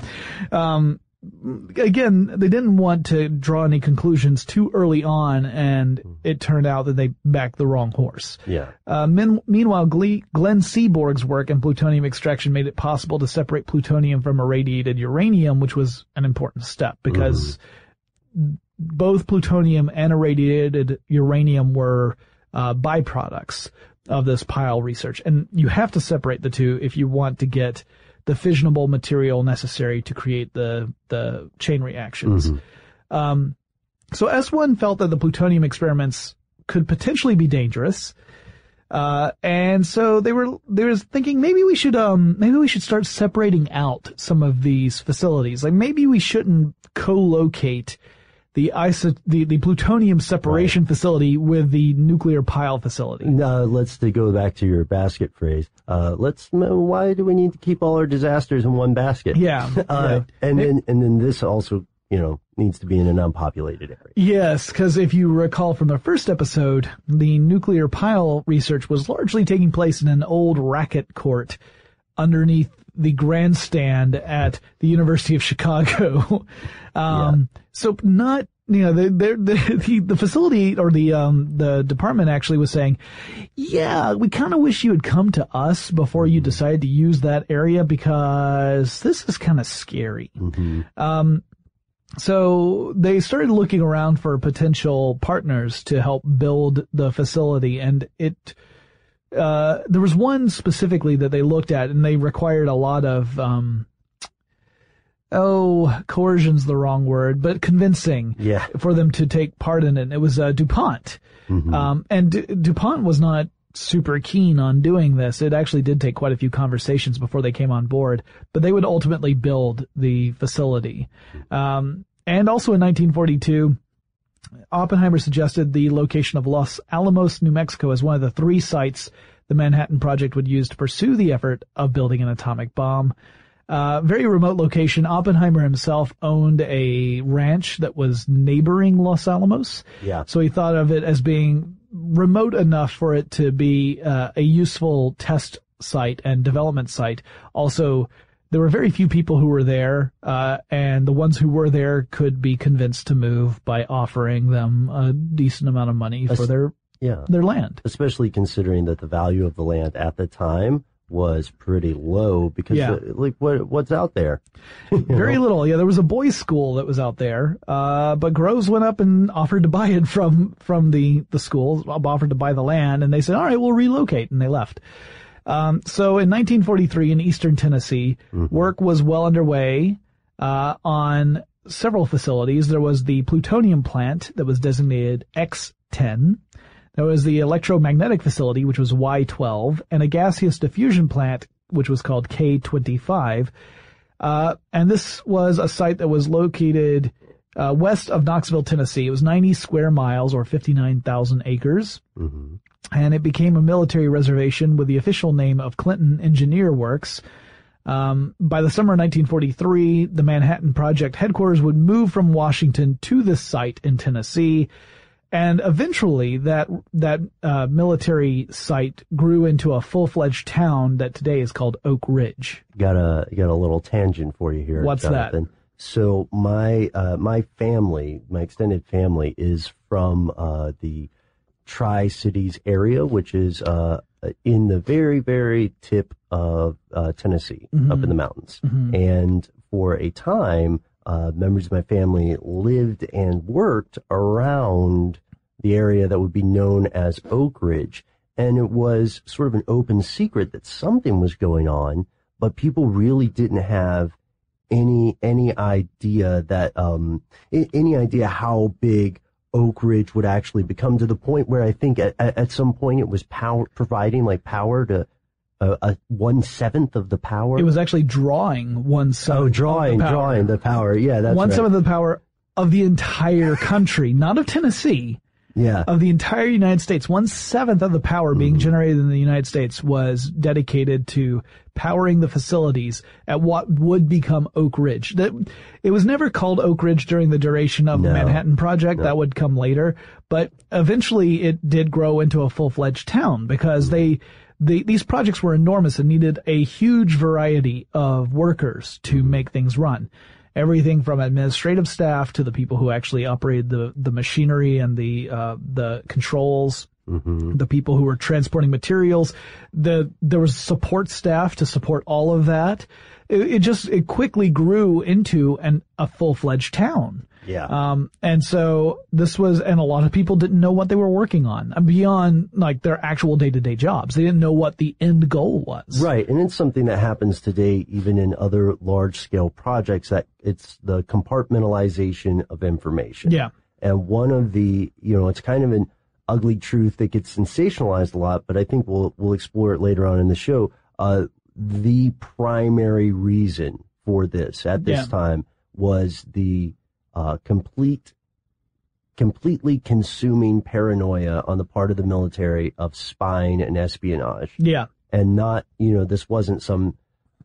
Again, they didn't want to draw any conclusions too early on, and it turned out that they backed the wrong horse.
Yeah.
Meanwhile, Glenn Seaborg's work in plutonium extraction made it possible to separate plutonium from irradiated uranium, which was an important step because both plutonium and irradiated uranium were byproducts of this pile research. And you have to separate the two if you want to get the fissionable material necessary to create the chain reactions. So S1 felt that the plutonium experiments could potentially be dangerous. And so they were thinking maybe we should start separating out some of these facilities. Like maybe we shouldn't co-locate the plutonium separation facility with the nuclear pile facility.
No, let's go back to your basket phrase. Why do we need to keep all our disasters in one basket?
Yeah.
And then this also, needs to be in an unpopulated area.
Yes, because if you recall from the first episode, the nuclear pile research was largely taking place in an old racket court underneath the grandstand at the University of Chicago. So not, the facility or the department actually was saying, yeah, we kind of wish you had come to us before you decided to use that area because this is kind of scary. So they started looking around for potential partners to help build the facility, and there was one specifically that they looked at, and they required a lot of, coercion's the wrong word, but convincing for them to take part in it. It was DuPont. And DuPont was not super keen on doing this. It actually did take quite a few conversations before they came on board, but they would ultimately build the facility. And also in 1942, Oppenheimer suggested the location of Los Alamos, New Mexico as one of the three sites the Manhattan Project would use to pursue the effort of building an atomic bomb. Very remote location. Oppenheimer himself owned a ranch that was neighboring Los Alamos.
Yeah.
So he thought of it as being remote enough for it to be a useful test site and development site. Also, there were very few people who were there, and the ones who were there could be convinced to move by offering them a decent amount of money for their land.
Especially considering that the value of the land at the time was pretty low because what's out there?
Very little. Yeah, there was a boys' school that was out there, but Groves went up and offered to buy it from the school, offered to buy the land, and they said, all right, we'll relocate, and they left. So in 1943 in eastern Tennessee, work was well underway on several facilities. There was the plutonium plant that was designated X10. There was the electromagnetic facility, which was Y12, and a gaseous diffusion plant, which was called K25. And this was a site that was located west of Knoxville, Tennessee. It was 90 square miles or 59,000 acres.
Mm-hmm.
And it became a military reservation with the official name of Clinton Engineer Works. By the summer of 1943, the Manhattan Project headquarters would move from Washington to this site in Tennessee. And eventually that military site grew into a full-fledged town that today is called Oak Ridge.
Got a little tangent for you here.
What's
Jonathan.
that?
So my family, my extended family, is from the Tri-Cities area, which is in the very, very tip of Tennessee, up in the mountains.
Mm-hmm.
And for a time, members of my family lived and worked around the area that would be known as Oak Ridge. And it was sort of an open secret that something was going on, but people really didn't have any idea that any idea how big Oak Ridge would actually become, to the point where I think at some point it was providing power to 1/7 of the power.
It was actually drawing 1/7.
Drawing the power. Yeah, that's
1/7
right.
of the power of the entire country, not of Tennessee.
Yeah.
Of the entire United States. 1/7 of the power being generated in the United States was dedicated to powering the facilities at what would become Oak Ridge. It was never called Oak Ridge during the duration of the Manhattan Project. That would come later. But eventually it did grow into a full-fledged town because these projects were enormous and needed a huge variety of workers to make things run. Everything from administrative staff to the people who actually operated the machinery and the controls, the people who were transporting materials. There was support staff to support all of that. It quickly grew into a full-fledged town.
Yeah.
And so and a lot of people didn't know what they were working on beyond their actual day-to-day jobs. They didn't know what the end goal was.
Right. And it's something that happens today, even in other large scale projects, that it's the compartmentalization of information.
Yeah.
And one of the, it's kind of an ugly truth that gets sensationalized a lot, but I think we'll explore it later on in the show. The primary reason for this at this time was the completely consuming paranoia on the part of the military of spying and espionage.
Yeah.
And not, this wasn't some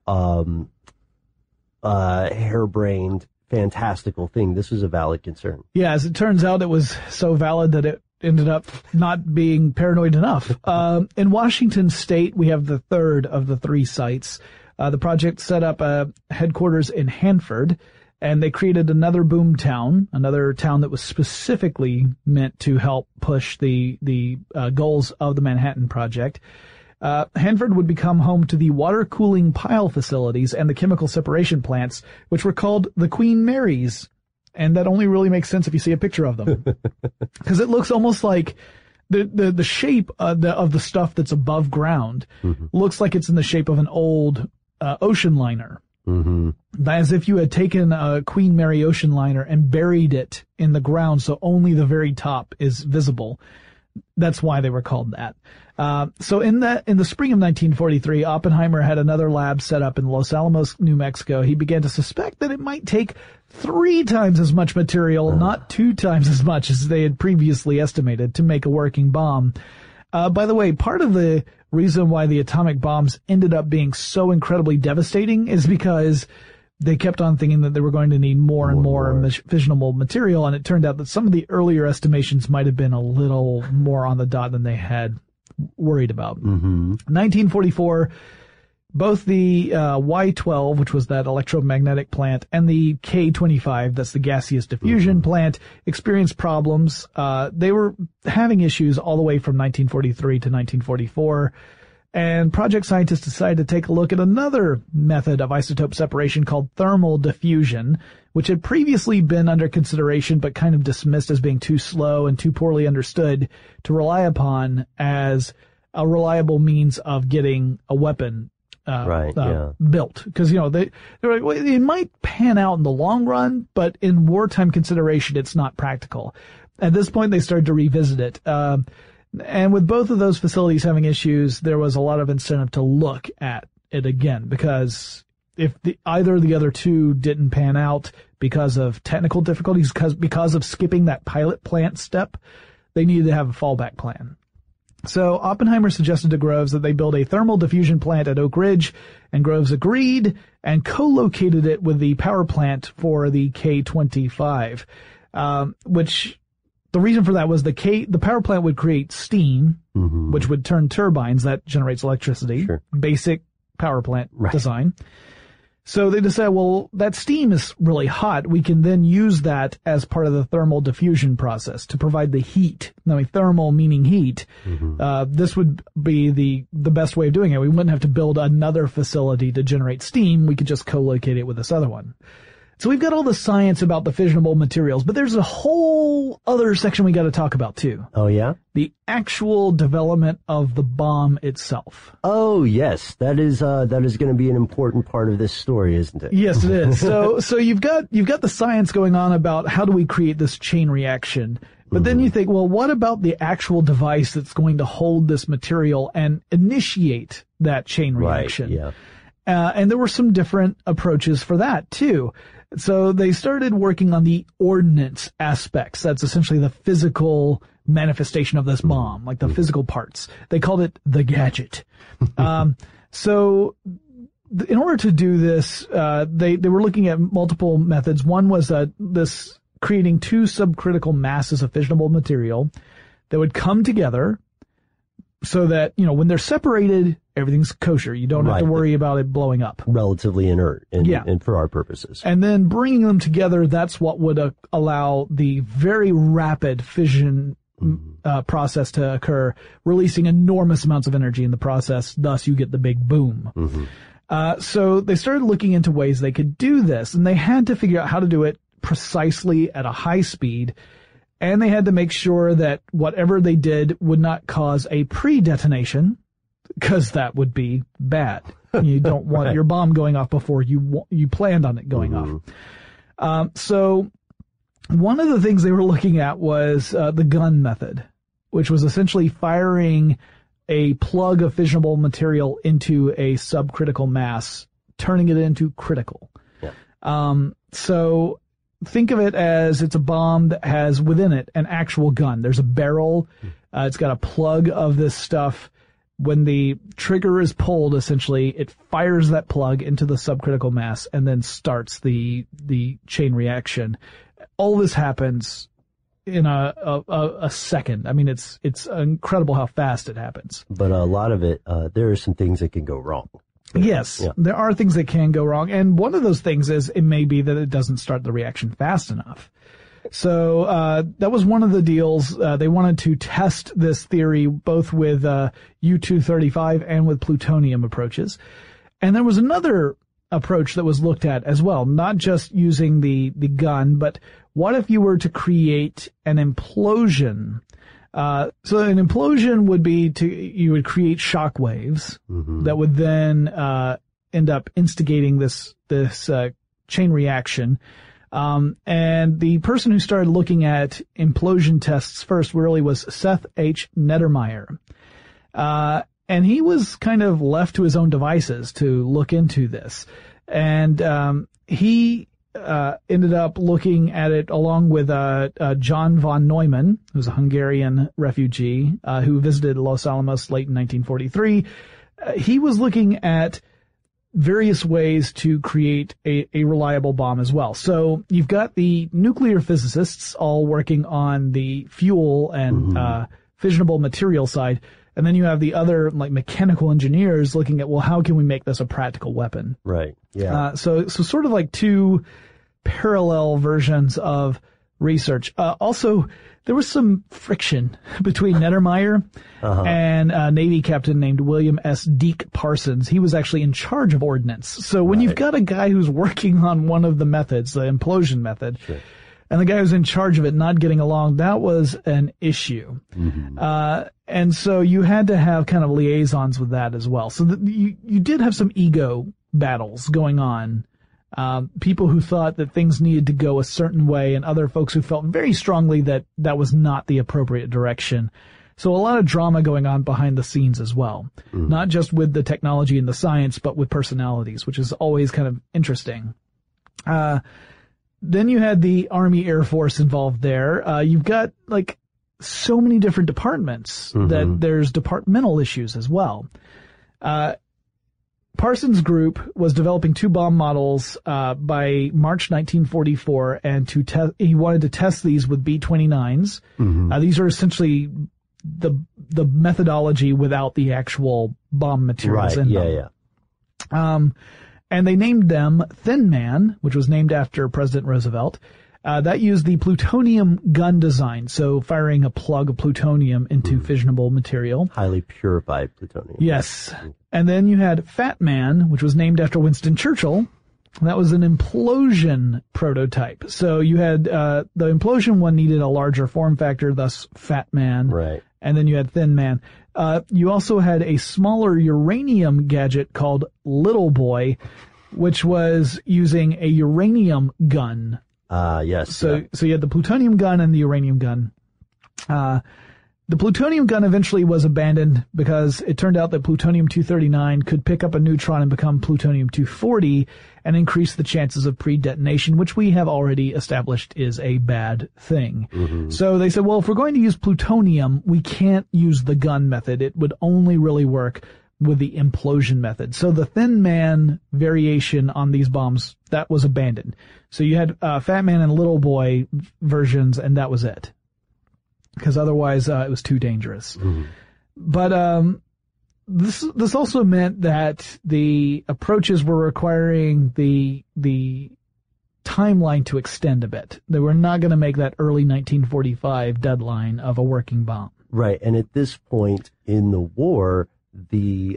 harebrained, fantastical thing. This was a valid concern.
Yeah, as it turns out, it was so valid that it ended up not being paranoid enough. In Washington State, we have the third of the three sites. The project set up a headquarters in Hanford, and they created another boom town, another town that was specifically meant to help push the goals of the Manhattan Project. Hanford would become home to the water cooling pile facilities and the chemical separation plants, which were called the Queen Marys. And that only really makes sense if you see a picture of them. Because it looks almost like the shape of the stuff that's above ground looks like it's in the shape of an old ocean liner. As if you had taken a Queen Mary ocean liner and buried it in the ground so only the very top is visible. That's why they were called that. So in the spring of 1943, Oppenheimer had another lab set up in Los Alamos, New Mexico. He began to suspect that it might take 3 times as much material, not 2 times as much as they had previously estimated, to make a working bomb. By the way, part of the reason why the atomic bombs ended up being so incredibly devastating is because they kept on thinking that they were going to need more and more fissionable material, and it turned out that some of the earlier estimations might have been a little more on the dot than they had worried about. 1944, both the Y-12, which was that electromagnetic plant, and the K-25, that's the gaseous diffusion plant, experienced problems. They were having issues all the way from 1943 to 1944. And project scientists decided to take a look at another method of isotope separation called thermal diffusion, which had previously been under consideration but kind of dismissed as being too slow and too poorly understood to rely upon as a reliable means of getting a weapon built. Because, they're like, well, it might pan out in the long run, but in wartime consideration, it's not practical. At this point, they started to revisit it. And with both of those facilities having issues, there was a lot of incentive to look at it again, because either of the other two didn't pan out because of technical difficulties, because of skipping that pilot plant step, they needed to have a fallback plan. So Oppenheimer suggested to Groves that they build a thermal diffusion plant at Oak Ridge, and Groves agreed and co-located it with the power plant for the K-25, which the reason for that was the power plant would create steam, which would turn turbines that generates electricity. Sure. Basic power plant design. So they decided, well, that steam is really hot. We can then use that as part of the thermal diffusion process to provide the heat. I mean, thermal meaning heat. This would be the best way of doing it. We wouldn't have to build another facility to generate steam. We could just co-locate it with this other one. So we've got all the science about the fissionable materials, but there's a whole other section we got to talk about too.
Oh, yeah?
The actual development of the bomb itself.
Oh, yes. That is going to be an important part of this story, isn't it?
Yes, it is. So you've got the science going on about how do we create this chain reaction. But then you think, well, what about the actual device that's going to hold this material and initiate that chain reaction?
Right, yeah.
And there were some different approaches for that too. So they started working on the ordnance aspects. That's essentially the physical manifestation of this bomb, like the physical parts. They called it the gadget. So in order to do this, they were looking at multiple methods. One was this creating two subcritical masses of fissionable material that would come together so that, when they're separated, everything's kosher. You don't have to worry about it blowing up.
Relatively inert, and for our purposes.
And then bringing them together, that's what would allow the very rapid fission process to occur, releasing enormous amounts of energy in the process. Thus, you get the big boom. So they started looking into ways they could do this, and they had to figure out how to do it precisely at a high speed. And they had to make sure that whatever they did would not cause a pre-detonation, because that would be bad. You don't want your bomb going off before you planned on it going off. So one of the things they were looking at was the gun method, which was essentially firing a plug of fissionable material into a subcritical mass, turning it into critical. Yeah. So think of it as it's a bomb that has within it an actual gun. There's a barrel. It's got a plug of this stuff. When the trigger is pulled, essentially, it fires that plug into the subcritical mass and then starts the chain reaction. All this happens in a second. I mean, it's incredible how fast it happens.
But a lot of it, there are some things that can go wrong.
Yes, yeah. There are things that can go wrong. And one of those things is it may be that it doesn't start the reaction fast enough. So that was one of the deals. They wanted to test this theory both with U-235 and with plutonium approaches. And there was another approach that was looked at as well, not just using the gun, but what if you were to create an implosion? So an implosion would be you would create shock waves that would then end up instigating this chain reaction. And the person who started looking at implosion tests first really was Seth H. Nettermeyer. And he was kind of left to his own devices to look into this. And he ended up looking at it along with John von Neumann, who's a Hungarian refugee who visited Los Alamos late in 1943. He was looking at various ways to create a reliable bomb as well. So you've got the nuclear physicists all working on the fuel and fissionable material side, and then you have the other like mechanical engineers looking at, well, how can we make this a practical weapon?
Right. Yeah.
So sort of like two parallel versions of research. Also, there was some friction between Nettermeyer and a Navy captain named William S. Deke Parsons. He was actually in charge of ordnance. So when you've got a guy who's working on one of the methods, the implosion method, and the guy who's in charge of it not getting along, that was an issue. And so you had to have kind of liaisons with that as well. So you did have some ego battles going on. People who thought that things needed to go a certain way and other folks who felt very strongly that that was not the appropriate direction. So a lot of drama going on behind the scenes as well. Not just with the technology and the science, but with personalities, which is always kind of interesting. Then you had the Army Air Force involved there. You've got like so many different departments that there's departmental issues as well. Parsons Group was developing 2 bomb models by March 1944, and he wanted to test these with B-29s. These are essentially the methodology without the actual bomb materials in them. And they named them Thin Man, which was named after President Roosevelt. That used the plutonium gun design, so firing a plug of plutonium into fissionable material.
Highly purified plutonium.
Yes. And then you had Fat Man, which was named after Winston Churchill. That was an implosion prototype. So you had the implosion one needed a larger form factor, thus Fat Man.
Right.
And then you had Thin Man. You also had a smaller uranium gadget called Little Boy, which was using a uranium gun.
Yes.
So you had the plutonium gun and the uranium gun. The plutonium gun eventually was abandoned because it turned out that plutonium-239 could pick up a neutron and become plutonium-240 and increase the chances of pre-detonation, which we have already established is a bad thing. So they said, well, if we're going to use plutonium, we can't use the gun method. It would only really work with the implosion method. So the Thin Man variation on these bombs, that was abandoned. So you had Fat Man and Little Boy versions, and that was it. Because otherwise it was too dangerous. But this also meant that the approaches were requiring the timeline to extend a bit. They were not going to make that early 1945 deadline of a working bomb.
Right, and at this point in the war, the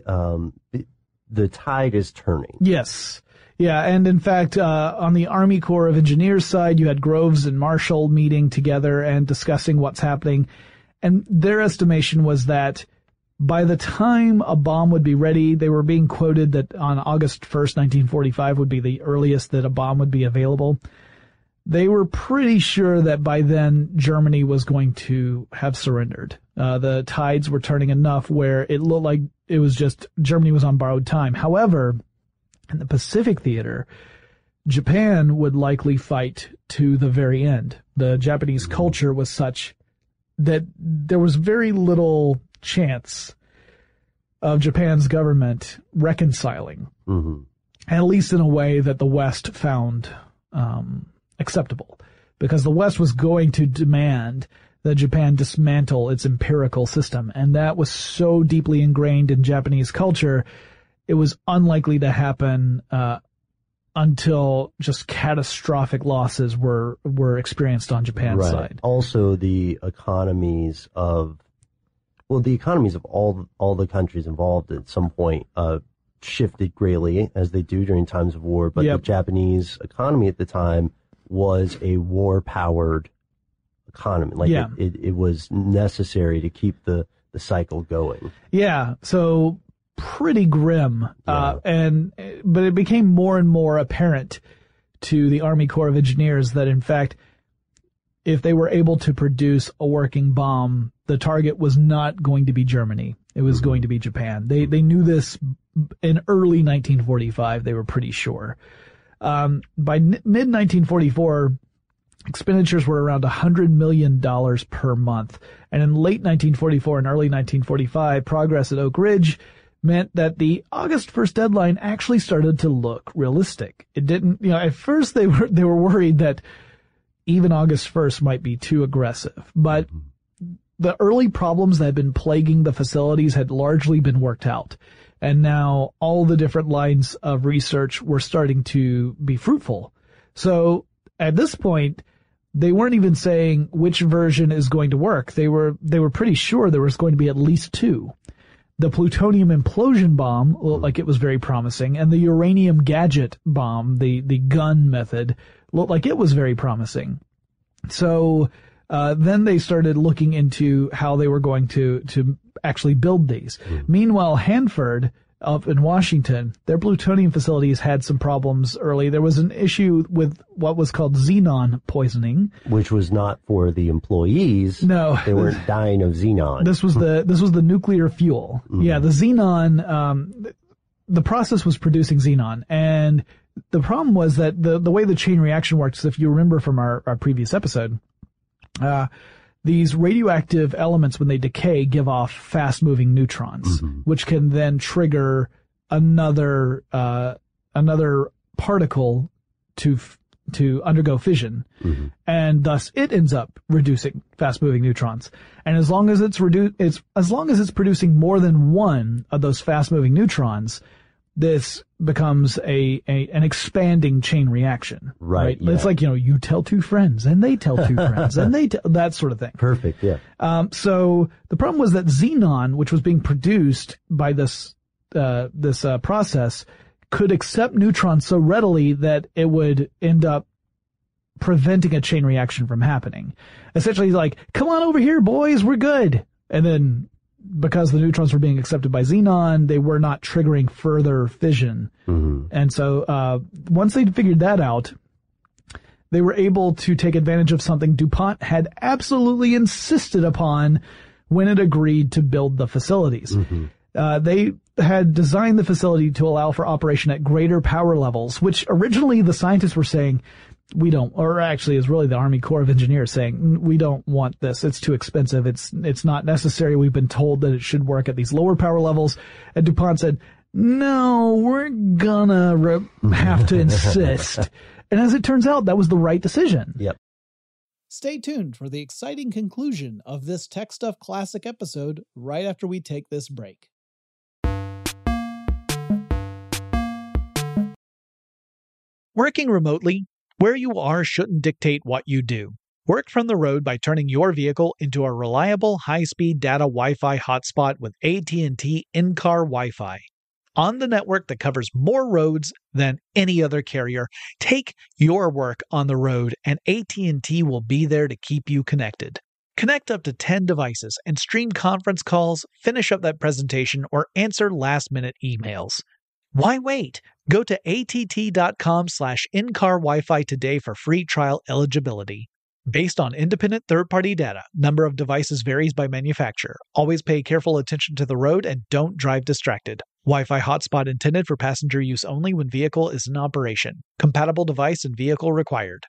tide is turning.
Yes. Yeah, and in fact, on the Army Corps of Engineers side, you had Groves and Marshall meeting together and discussing what's happening. And their estimation was that by the time a bomb would be ready, they were being quoted that on August 1st, 1945 would be the earliest that a bomb would be available. They were pretty sure that by then Germany was going to have surrendered. The tides were turning enough where it looked like it was just Germany was on borrowed time. However, in the Pacific theater, Japan would likely fight to the very end. The Japanese culture was such that there was very little chance of Japan's government reconciling, at least in a way that the West found acceptable, because the West was going to demand that Japan dismantle its empirical system, and that was so deeply ingrained in Japanese culture, it was unlikely to happen until just catastrophic losses were experienced on Japan's side.
Also, the economies of all the countries involved at some point shifted greatly, as they do during times of war. But the Japanese economy at the time was a war-powered economy. It was necessary to keep the cycle going.
Yeah. So pretty grim. But it became more and more apparent to the Army Corps of Engineers that, in fact, if they were able to produce a working bomb, the target was not going to be Germany. It was going to be Japan. They knew this in early 1945. They were pretty sure. By mid-1944, expenditures were around $100 million per month. And in late 1944 and early 1945, progress at Oak Ridge meant that the August 1st deadline actually started to look realistic. It didn't, at first they were worried that even August 1st might be too aggressive, but the early problems that had been plaguing the facilities had largely been worked out. And now all the different lines of research were starting to be fruitful. So at this point, they weren't even saying which version is going to work. They were pretty sure there was going to be at least two. The plutonium implosion bomb looked like it was very promising, and the uranium gadget bomb, the gun method, looked like it was very promising. So then they started looking into how they were going to actually build these. Meanwhile, Hanford up in Washington, their plutonium facilities had some problems early. There was an issue with what was called xenon poisoning,
which was not for the employees.
No,
they weren't dying of xenon.
This was the nuclear fuel. Mm-hmm. Yeah, the xenon. The process was producing xenon, and the problem was that the way the chain reaction works, if you remember from our previous episode, these radioactive elements, when they decay, give off fast-moving neutrons, mm-hmm. which can then trigger another particle to undergo fission, mm-hmm. and thus it ends up reducing fast-moving neutrons. And as long as it's producing more than one of those fast-moving neutrons, this becomes an expanding chain reaction. Right? Yeah. It's like, you tell two friends, and they tell two friends, and they that sort of thing.
Perfect, yeah.
So the problem was that xenon, which was being produced by this process, could accept neutrons so readily that it would end up preventing a chain reaction from happening. Essentially, like, come on over here, boys, we're good. And then, because the neutrons were being accepted by xenon, they were not triggering further fission. Mm-hmm. And so once they figured that out, they were able to take advantage of something DuPont had absolutely insisted upon when it agreed to build the facilities. Mm-hmm. They had designed the facility to allow for operation at greater power levels, which originally the scientists were saying, we don't, or actually it's really the Army Corps of Engineers saying, we don't want this. It's too expensive. It's not necessary. We've been told that it should work at these lower power levels. And DuPont said, no, we're gonna have to insist. And as it turns out, that was the right decision.
Yep.
Stay tuned for the exciting conclusion of this Tech Stuff Classic episode right after we take this break.
Working remotely, where you are shouldn't dictate what you do. Work from the road by turning your vehicle into a reliable high-speed data Wi-Fi hotspot with AT&T in-car Wi-Fi. On the network that covers more roads than any other carrier, take your work on the road and AT&T will be there to keep you connected. Connect up to 10 devices and stream conference calls, finish up that presentation, or answer last-minute emails. Why wait? Go to att.com/in-car Wi-Fi today for free trial eligibility. Based on independent third-party data, number of devices varies by manufacturer. Always pay careful attention to the road and don't drive distracted. Wi-Fi hotspot intended for passenger use only when vehicle is in operation. Compatible device and vehicle required.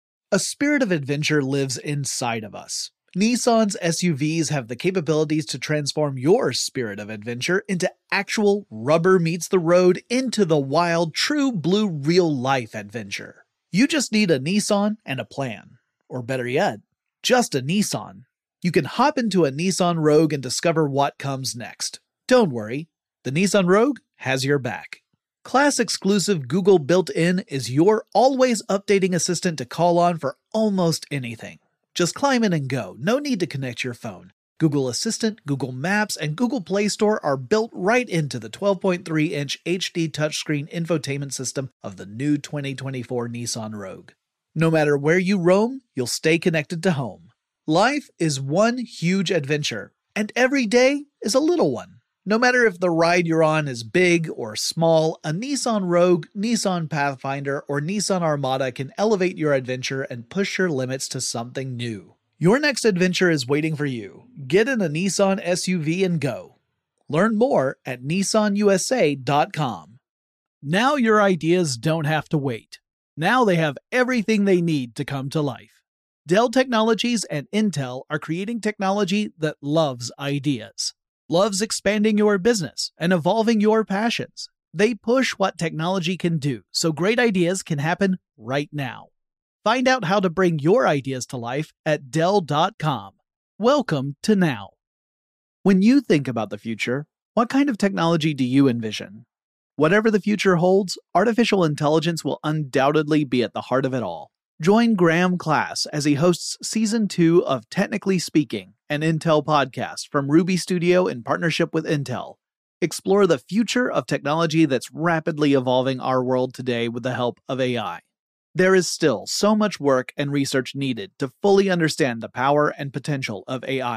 A spirit of adventure lives inside of us. Nissan's SUVs have the capabilities to transform your spirit of adventure into actual rubber meets the road into the wild, true blue real-life adventure. You just need a Nissan and a plan. Or better yet, just a Nissan. You can hop into a Nissan Rogue and discover what comes next. Don't worry, the Nissan Rogue has your back. Class-exclusive Google built-in is your always updating assistant to call on for almost anything. Just climb in and go. No need to connect your phone. Google Assistant, Google Maps, and Google Play Store are built right into the 12.3-inch HD touchscreen infotainment system of the new 2024 Nissan Rogue. No matter where you roam, you'll stay connected to home. Life is one huge adventure, and every day is a little one. No matter if the ride you're on is big or small, a Nissan Rogue, Nissan Pathfinder, or Nissan Armada can elevate your adventure and push your limits to something new. Your next adventure is waiting for you. Get in a Nissan SUV and go. Learn more at nissanusa.com. Now your ideas don't have to wait. Now they have everything they need to come to life. Dell Technologies and Intel are creating technology that loves ideas. Loves expanding your business and evolving your passions. They push what technology can do so great ideas can happen right now. Find out how to bring your ideas to life at Dell.com. Welcome to now. When you think about the future, what kind of technology do you envision? Whatever the future holds, artificial intelligence will undoubtedly be at the heart of it all. Join Graham Class as he hosts Season 2 of Technically Speaking, an Intel podcast from Ruby Studio in partnership with Intel. Explore the future of technology that's rapidly evolving our world today with the help of AI. There is still so much work and research needed to fully understand the power and potential of AI.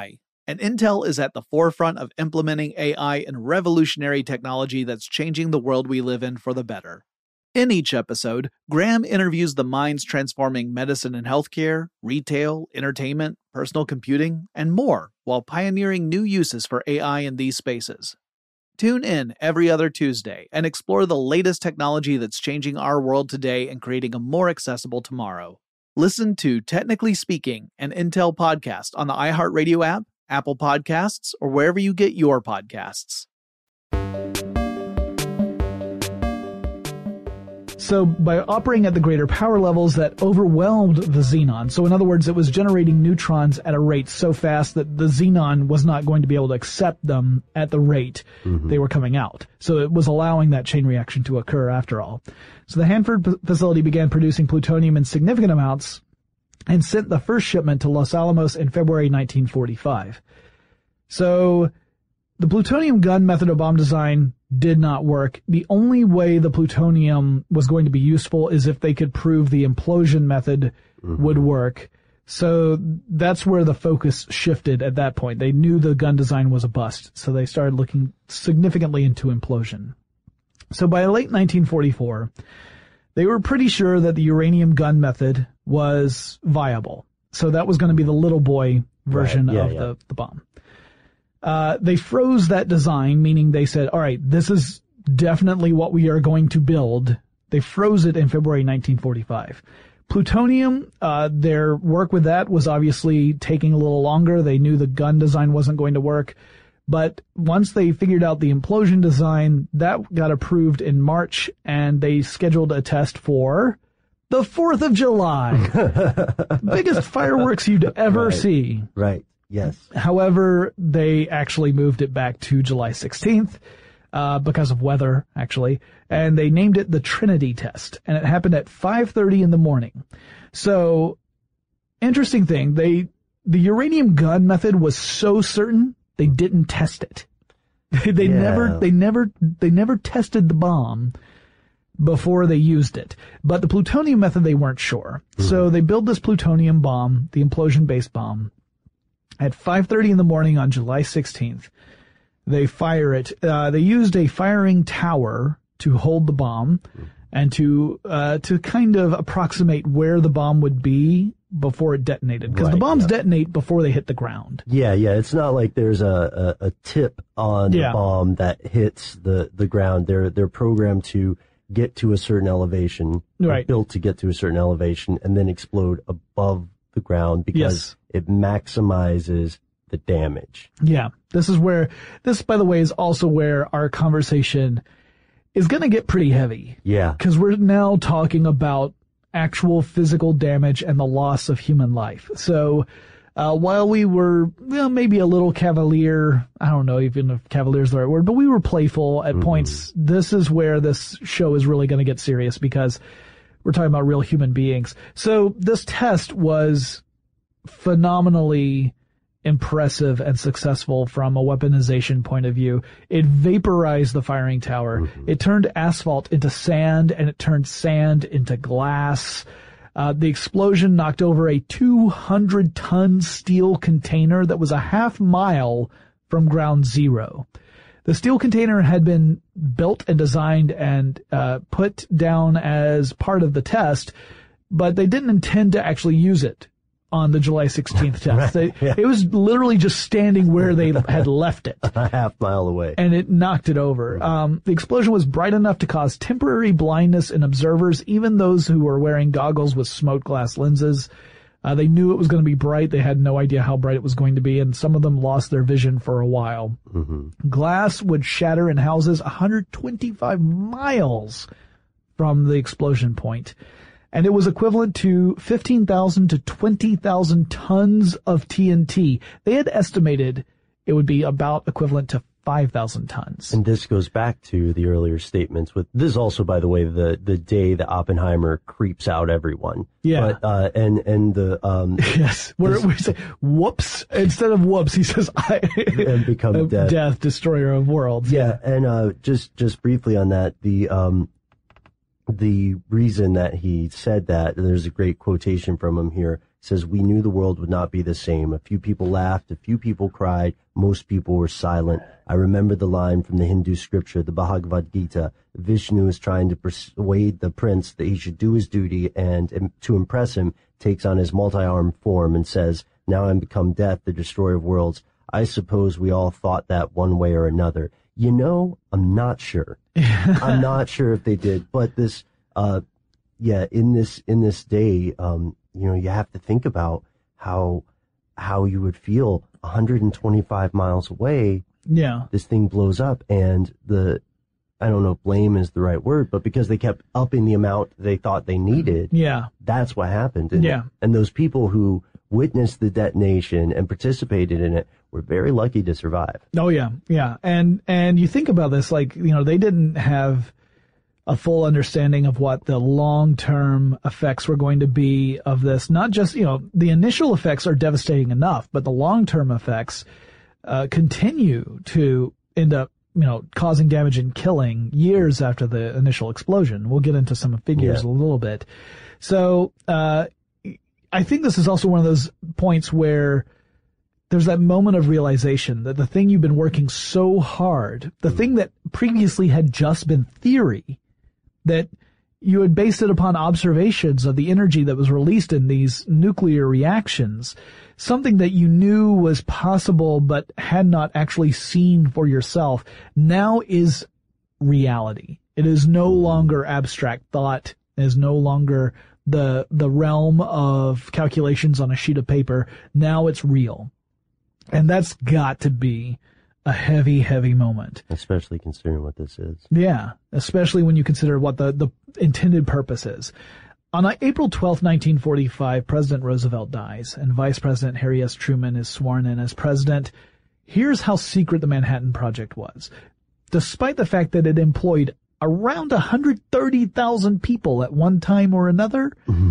and Intel is at the forefront of implementing AI and revolutionary technology that's changing the world we live in for the better. In each episode, Graham interviews the minds transforming medicine and healthcare, retail, entertainment, personal computing, and more, while pioneering new uses for AI in these spaces. Tune in every other Tuesday and explore the latest technology that's changing our world today and creating a more accessible tomorrow. Listen to Technically Speaking, an Intel podcast on the iHeartRadio app, Apple Podcasts, or wherever you get your podcasts.
So by operating at the greater power levels, that overwhelmed the xenon. So in other words, it was generating neutrons at a rate so fast that the xenon was not going to be able to accept them at the rate they were coming out. So it was allowing that chain reaction to occur after all. So the Hanford facility began producing plutonium in significant amounts and sent the first shipment to Los Alamos in February 1945. So the plutonium gun method of bomb design did not work. The only way the plutonium was going to be useful is if they could prove the implosion method would work. So that's where the focus shifted at that point. They knew the gun design was a bust, so they started looking significantly into implosion. So by late 1944, they were pretty sure that the uranium gun method was viable. So that was going to be the little boy version of the bomb. They froze that design, meaning they said, all right, this is definitely what we are going to build. They froze it in February 1945. Plutonium, their work with that was obviously taking a little longer. They knew the gun design wasn't going to work. But once they figured out the implosion design, that got approved in March, and they scheduled a test for the 4th of July. Biggest fireworks you'd ever see.
Right. Yes.
However, they actually moved it back to July 16th, because of weather, actually, and they named it the Trinity test, and it happened at 5:30 in the morning. So, interesting thing, the uranium gun method was so certain, they didn't test it. They never tested the bomb before they used it. But the plutonium method, they weren't sure. So they built this plutonium bomb, the implosion-based bomb, at 5:30 in the morning on July 16th. They fire it. They used a firing tower to hold the bomb and to kind of approximate where the bomb would be before it detonated. Because the bombs detonate before they hit the ground. Yeah.
It's not like there's a tip on the bomb that hits the ground. They're programmed to get to a certain elevation, built to get to a certain elevation, and then explode above the ground because it maximizes the damage.
Yeah. This, by the way, is also where our conversation is going to get pretty heavy.
Yeah.
Because we're now talking about actual physical damage and the loss of human life. So, while we were, maybe a little cavalier, I don't know even if cavalier is the right word, but we were playful at points. This is where this show is really going to get serious because we're talking about real human beings. So this test was phenomenally impressive and successful from a weaponization point of view. It vaporized the firing tower. It turned asphalt into sand, and it turned sand into glass. The explosion knocked over a 200-ton steel container that was a half mile from ground zero. The steel container had been built and designed and put down as part of the test, but they didn't intend to actually use it on the July 16th test. It was literally just standing where they had left it.
A half mile away.
And it knocked it over. The explosion was bright enough to cause temporary blindness in observers, even those who were wearing goggles with smoked glass lenses. They knew it was going to be bright. They had no idea how bright it was going to be, and some of them lost their vision for a while. Glass would shatter in houses 125 miles from the explosion point. And it was equivalent to 15,000 to 20,000 tons of TNT. They had estimated it would be about equivalent to 5,000 tons.
And this goes back to the earlier statements with, this is also, by the way, the day that Oppenheimer creeps out everyone.
Yeah.
But, and the,
yes. Where we say, whoops, instead of whoops, he says,
and become
death, destroyer of worlds.
Yeah. And, just briefly on that, the reason that he said that, there's a great quotation from him here, says, we knew the world would not be the same. A few people laughed, a few people cried, most people were silent. I remember the line from the Hindu scripture, the Bhagavad Gita. Vishnu is trying to persuade the prince that he should do his duty, and to impress him, takes on his multi-armed form and says, now I'm become death, the destroyer of worlds. I suppose we all thought that one way or another. You know, I'm not sure. I'm not sure if they did, but this, in this day, you have to think about how you would feel 125 miles away.
Yeah.
This thing blows up, and I don't know if blame is the right word, but because they kept upping the amount they thought they needed.
Yeah.
That's what happened. And those people who witnessed the detonation and participated in it were very lucky to survive.
Oh yeah. Yeah. And you think about this, like, they didn't have a full understanding of what the long-term effects were going to be of this. Not just, the initial effects are devastating enough, but the long-term effects continue to end up, causing damage and killing years after the initial explosion. We'll get into some figures a little bit. So, I think this is also one of those points where there's that moment of realization that the thing you've been working so hard, the thing that previously had just been theory, that you had based it upon observations of the energy that was released in these nuclear reactions, something that you knew was possible but had not actually seen for yourself, now is reality. It is no longer abstract thought. It is no longer the realm of calculations on a sheet of paper. Now it's real. And that's got to be a heavy, heavy moment.
Especially considering what this is.
Yeah, especially when you consider what the intended purpose is. On April 12, 1945, President Roosevelt dies, and Vice President Harry S. Truman is sworn in as president. Here's how secret the Manhattan Project was. Despite the fact that it employed around 130,000 people at one time or another,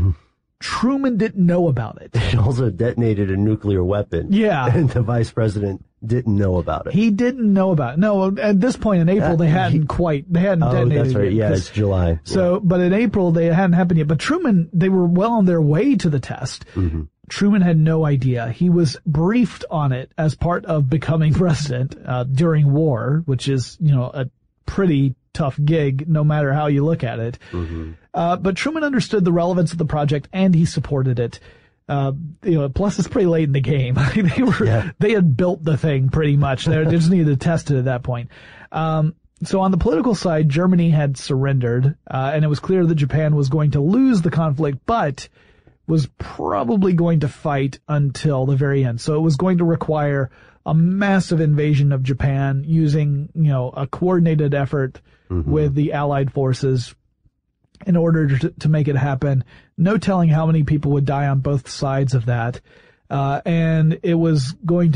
Truman didn't know about it.
It also detonated a nuclear weapon.
Yeah.
And the vice president didn't know about it.
He didn't know about it. No, at this point in April, they hadn't detonated.
Oh, that's right. Yeah, it's July.
So, but in April, they hadn't happened yet. But Truman, they were well on their way to the test. Truman had no idea. He was briefed on it as part of becoming president, during war, which is, a pretty tough gig, no matter how you look at it. But Truman understood the relevance of the project, and he supported it. Plus it's pretty late in the game. They had built the thing pretty much. They just needed to test it at that point. So on the political side, Germany had surrendered, and it was clear that Japan was going to lose the conflict, but was probably going to fight until the very end. So it was going to require a massive invasion of Japan using, a coordinated effort with the Allied forces in order to make it happen. No telling how many people would die on both sides of that. And it was going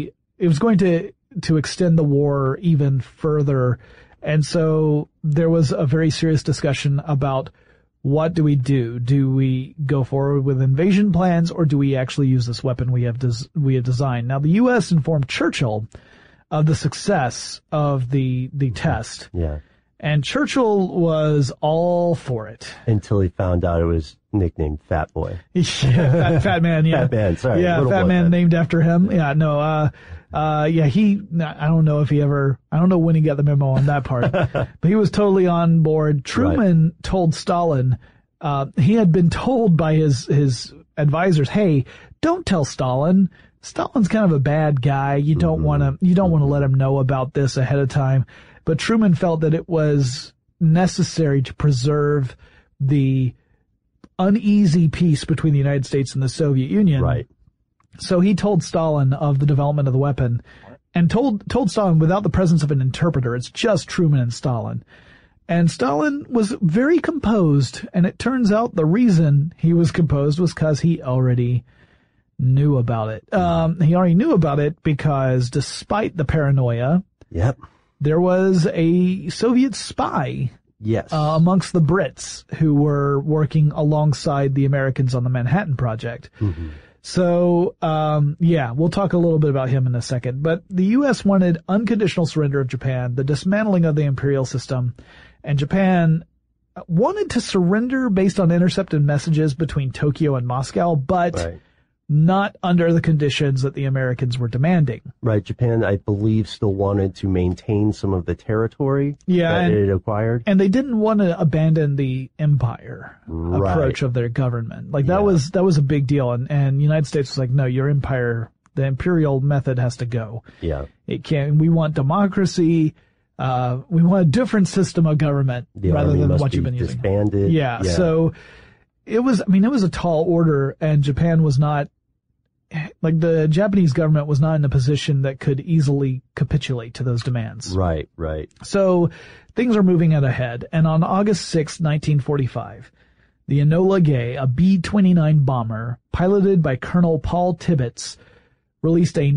to extend the war even further. And so there was a very serious discussion about what do we do? Do we go forward with invasion plans, or do we actually use this weapon we have designed? Now, the U.S. informed Churchill of the success of the test.
Yeah.
And Churchill was all for it.
Until he found out it was nicknamed Fat Boy.
Yeah, Fat Man, yeah.
Fat Man, sorry.
Yeah, Fat Man named after him. Yeah, no, I don't know I don't know when he got the memo on that part, but he was totally on board. Truman told Stalin, he had been told by his advisors, hey, don't tell Stalin. Stalin's kind of a bad guy. You don't want to let him know about this ahead of time. But Truman felt that it was necessary to preserve the uneasy peace between the United States and the Soviet Union.
Right.
So he told Stalin of the development of the weapon, and told Stalin without the presence of an interpreter. It's just Truman and Stalin. And Stalin was very composed, and it turns out the reason he was composed was because he already knew about it. He already knew about it because despite the paranoia, there was a Soviet spy amongst the Brits who were working alongside the Americans on the Manhattan Project. So, we'll talk a little bit about him in a second. But the U.S. wanted unconditional surrender of Japan, the dismantling of the imperial system, and Japan
wanted to surrender based on intercepted messages between Tokyo and Moscow, but not under the conditions that the Americans were demanding.
Right. Japan, I believe, still wanted to maintain some of the territory that it acquired.
And they didn't want to abandon the empire approach of their government. Like that was a big deal. And the United States was like, no, your empire, the imperial method has to go.
Yeah.
It can't, we want democracy. We want a different system of government rather than what you've been using.
Disbanded.
Yeah. So it was a tall order, and Japan was not, like the Japanese government was not in a position that could easily capitulate to those demands.
Right.
So things are moving ahead, and on August 6, 1945, the Enola Gay, a B-29 bomber piloted by Colonel Paul Tibbets, released a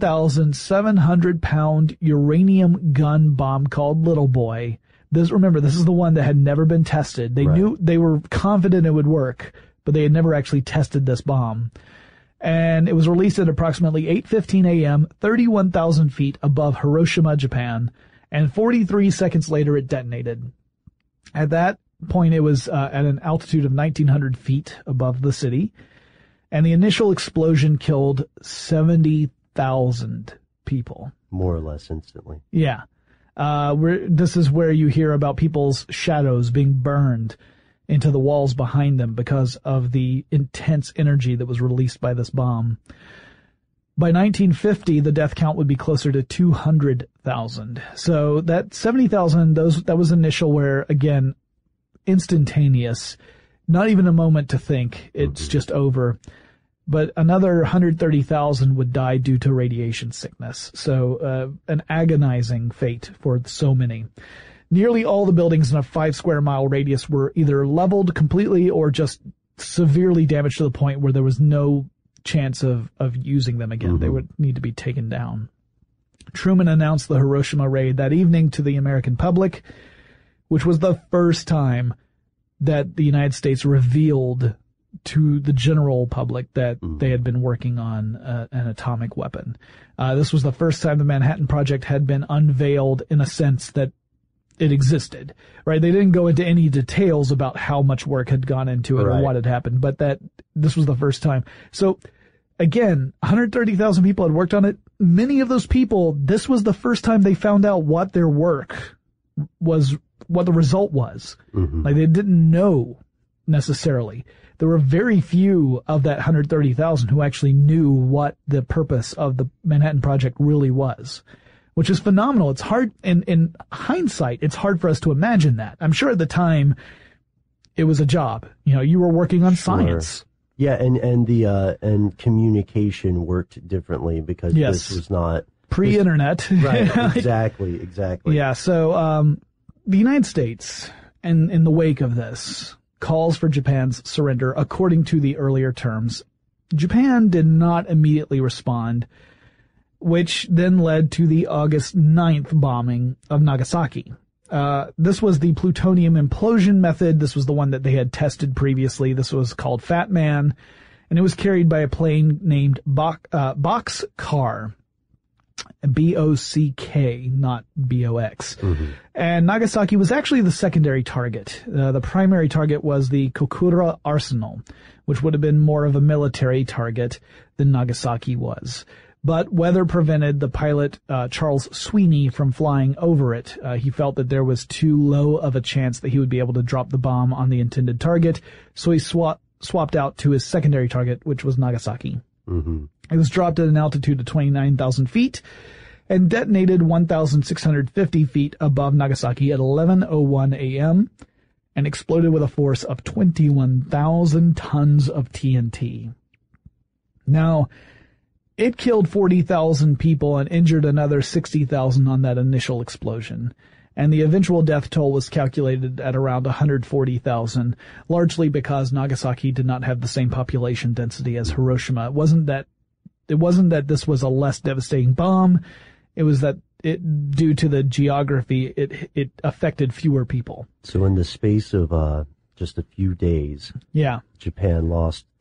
9,700-pound uranium gun bomb called Little Boy. This is the one that had never been tested. They were confident it would work, but they had never actually tested this bomb. And it was released at approximately 8:15 a.m., 31,000 feet above Hiroshima, Japan, and 43 seconds later it detonated. At that point, it was at an altitude of 1,900 feet above the city, and the initial explosion killed 70,000 people.
More or less instantly.
Yeah. This is where you hear about people's shadows being burned into the walls behind them because of the intense energy that was released by this bomb. By 1950, the death count would be closer to 200,000. So that 70,000, that was initial, where, again, instantaneous, not even a moment to think, it's just over. But another 130,000 would die due to radiation sickness. So an agonizing fate for so many. Nearly all the buildings in a 5 square mile radius were either leveled completely or just severely damaged to the point where there was no chance of using them again. They would need to be taken down. Truman announced the Hiroshima raid that evening to the American public, which was the first time that the United States revealed to the general public that they had been working on an atomic weapon. This was the first time the Manhattan Project had been unveiled in a sense that it existed, right? They didn't go into any details about how much work had gone into it or what had happened, but that this was the first time. So again, 130,000 people had worked on it. Many of those people, this was the first time they found out what their work was, what the result was. Like they didn't know necessarily. There were very few of that 130,000 who actually knew what the purpose of the Manhattan Project really was, which is phenomenal. It's hard, in hindsight, it's hard for us to imagine that. I'm sure at the time it was a job. You were working on science.
Yeah, and communication worked differently because this was not
pre-internet.
Right, exactly.
Yeah, so the United States, in the wake of this, calls for Japan's surrender according to the earlier terms. Japan did not immediately respond, which then led to the August 9th bombing of Nagasaki. This was the plutonium implosion method. This was the one that they had tested previously. This was called Fat Man, and it was carried by a plane named Boxcar. B-O-C-K, not B-O-X. And Nagasaki was actually the secondary target. The primary target was the Kokura Arsenal, which would have been more of a military target than Nagasaki was. But weather prevented the pilot, Charles Sweeney, from flying over it. He felt that there was too low of a chance that he would be able to drop the bomb on the intended target, so he swapped out to his secondary target, which was Nagasaki. It was dropped at an altitude of 29,000 feet and detonated 1,650 feet above Nagasaki at 11:01 a.m. and exploded with a force of 21,000 tons of TNT. Now, it killed 40,000 people and injured another 60,000 on that initial explosion. And the eventual death toll was calculated at around 140,000, largely because Nagasaki did not have the same population density as Hiroshima. It wasn't that this was a less devastating bomb. It was that due to the geography, it affected fewer people.
So in the space of just a few days, Japan lost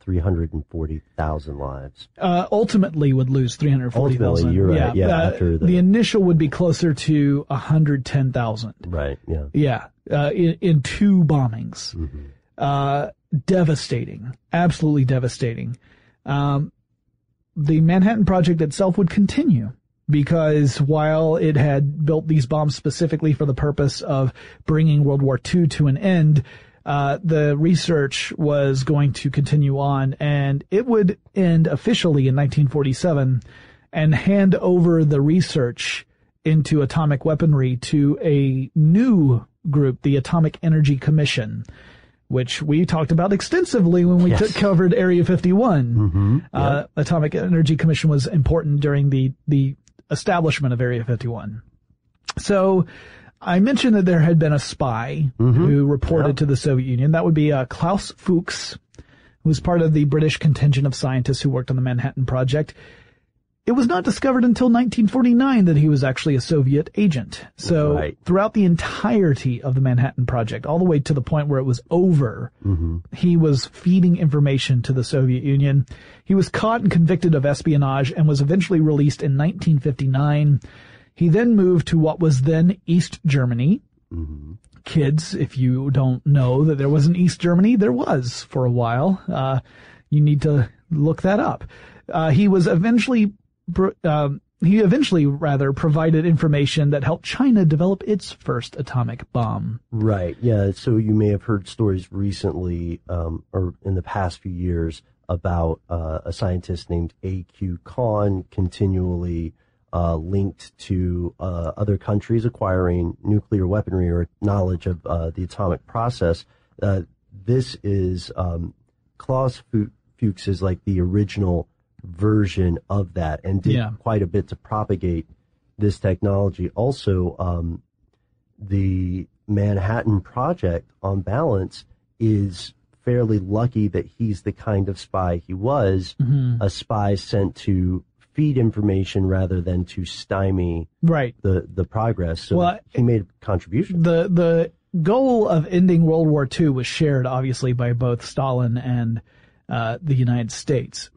340,000 lives.
Ultimately would lose 340,000.
Ultimately, you're right. Yeah, after
the initial would be closer to 110,000.
Right. Yeah.
Yeah. In 2 bombings. Devastating. Absolutely devastating. The Manhattan Project itself would continue, because while it had built these bombs specifically for the purpose of bringing World War II to an end, the research was going to continue on, and it would end officially in 1947 and hand over the research into atomic weaponry to a new group, the Atomic Energy Commission, which we talked about extensively when we covered Area 51. Atomic Energy Commission was important during the establishment of Area 51. So I mentioned that there had been a spy who reported to the Soviet Union. That would be Klaus Fuchs, who was part of the British contingent of scientists who worked on the Manhattan Project. It was not discovered until 1949 that he was actually a Soviet agent. So throughout the entirety of the Manhattan Project, all the way to the point where it was over, he was feeding information to the Soviet Union. He was caught and convicted of espionage and was eventually released in 1959. He then moved to what was then East Germany. Kids, if you don't know that there was an East Germany, there was for a while. You need to look that up. He eventually provided information that helped China develop its first atomic bomb.
Right. Yeah. So you may have heard stories recently, or in the past few years, about a scientist named A.Q. Khan continually linked to other countries acquiring nuclear weaponry or knowledge of the atomic process. This is Klaus Fuchs is like the original version of that, and did quite a bit to propagate this technology. Also, the Manhattan Project, on balance, is fairly lucky that he's the kind of spy he was, a spy sent to feed information rather than to stymie the progress. So he made a contribution.
The goal of ending World War II was shared, obviously, by both Stalin and the United States.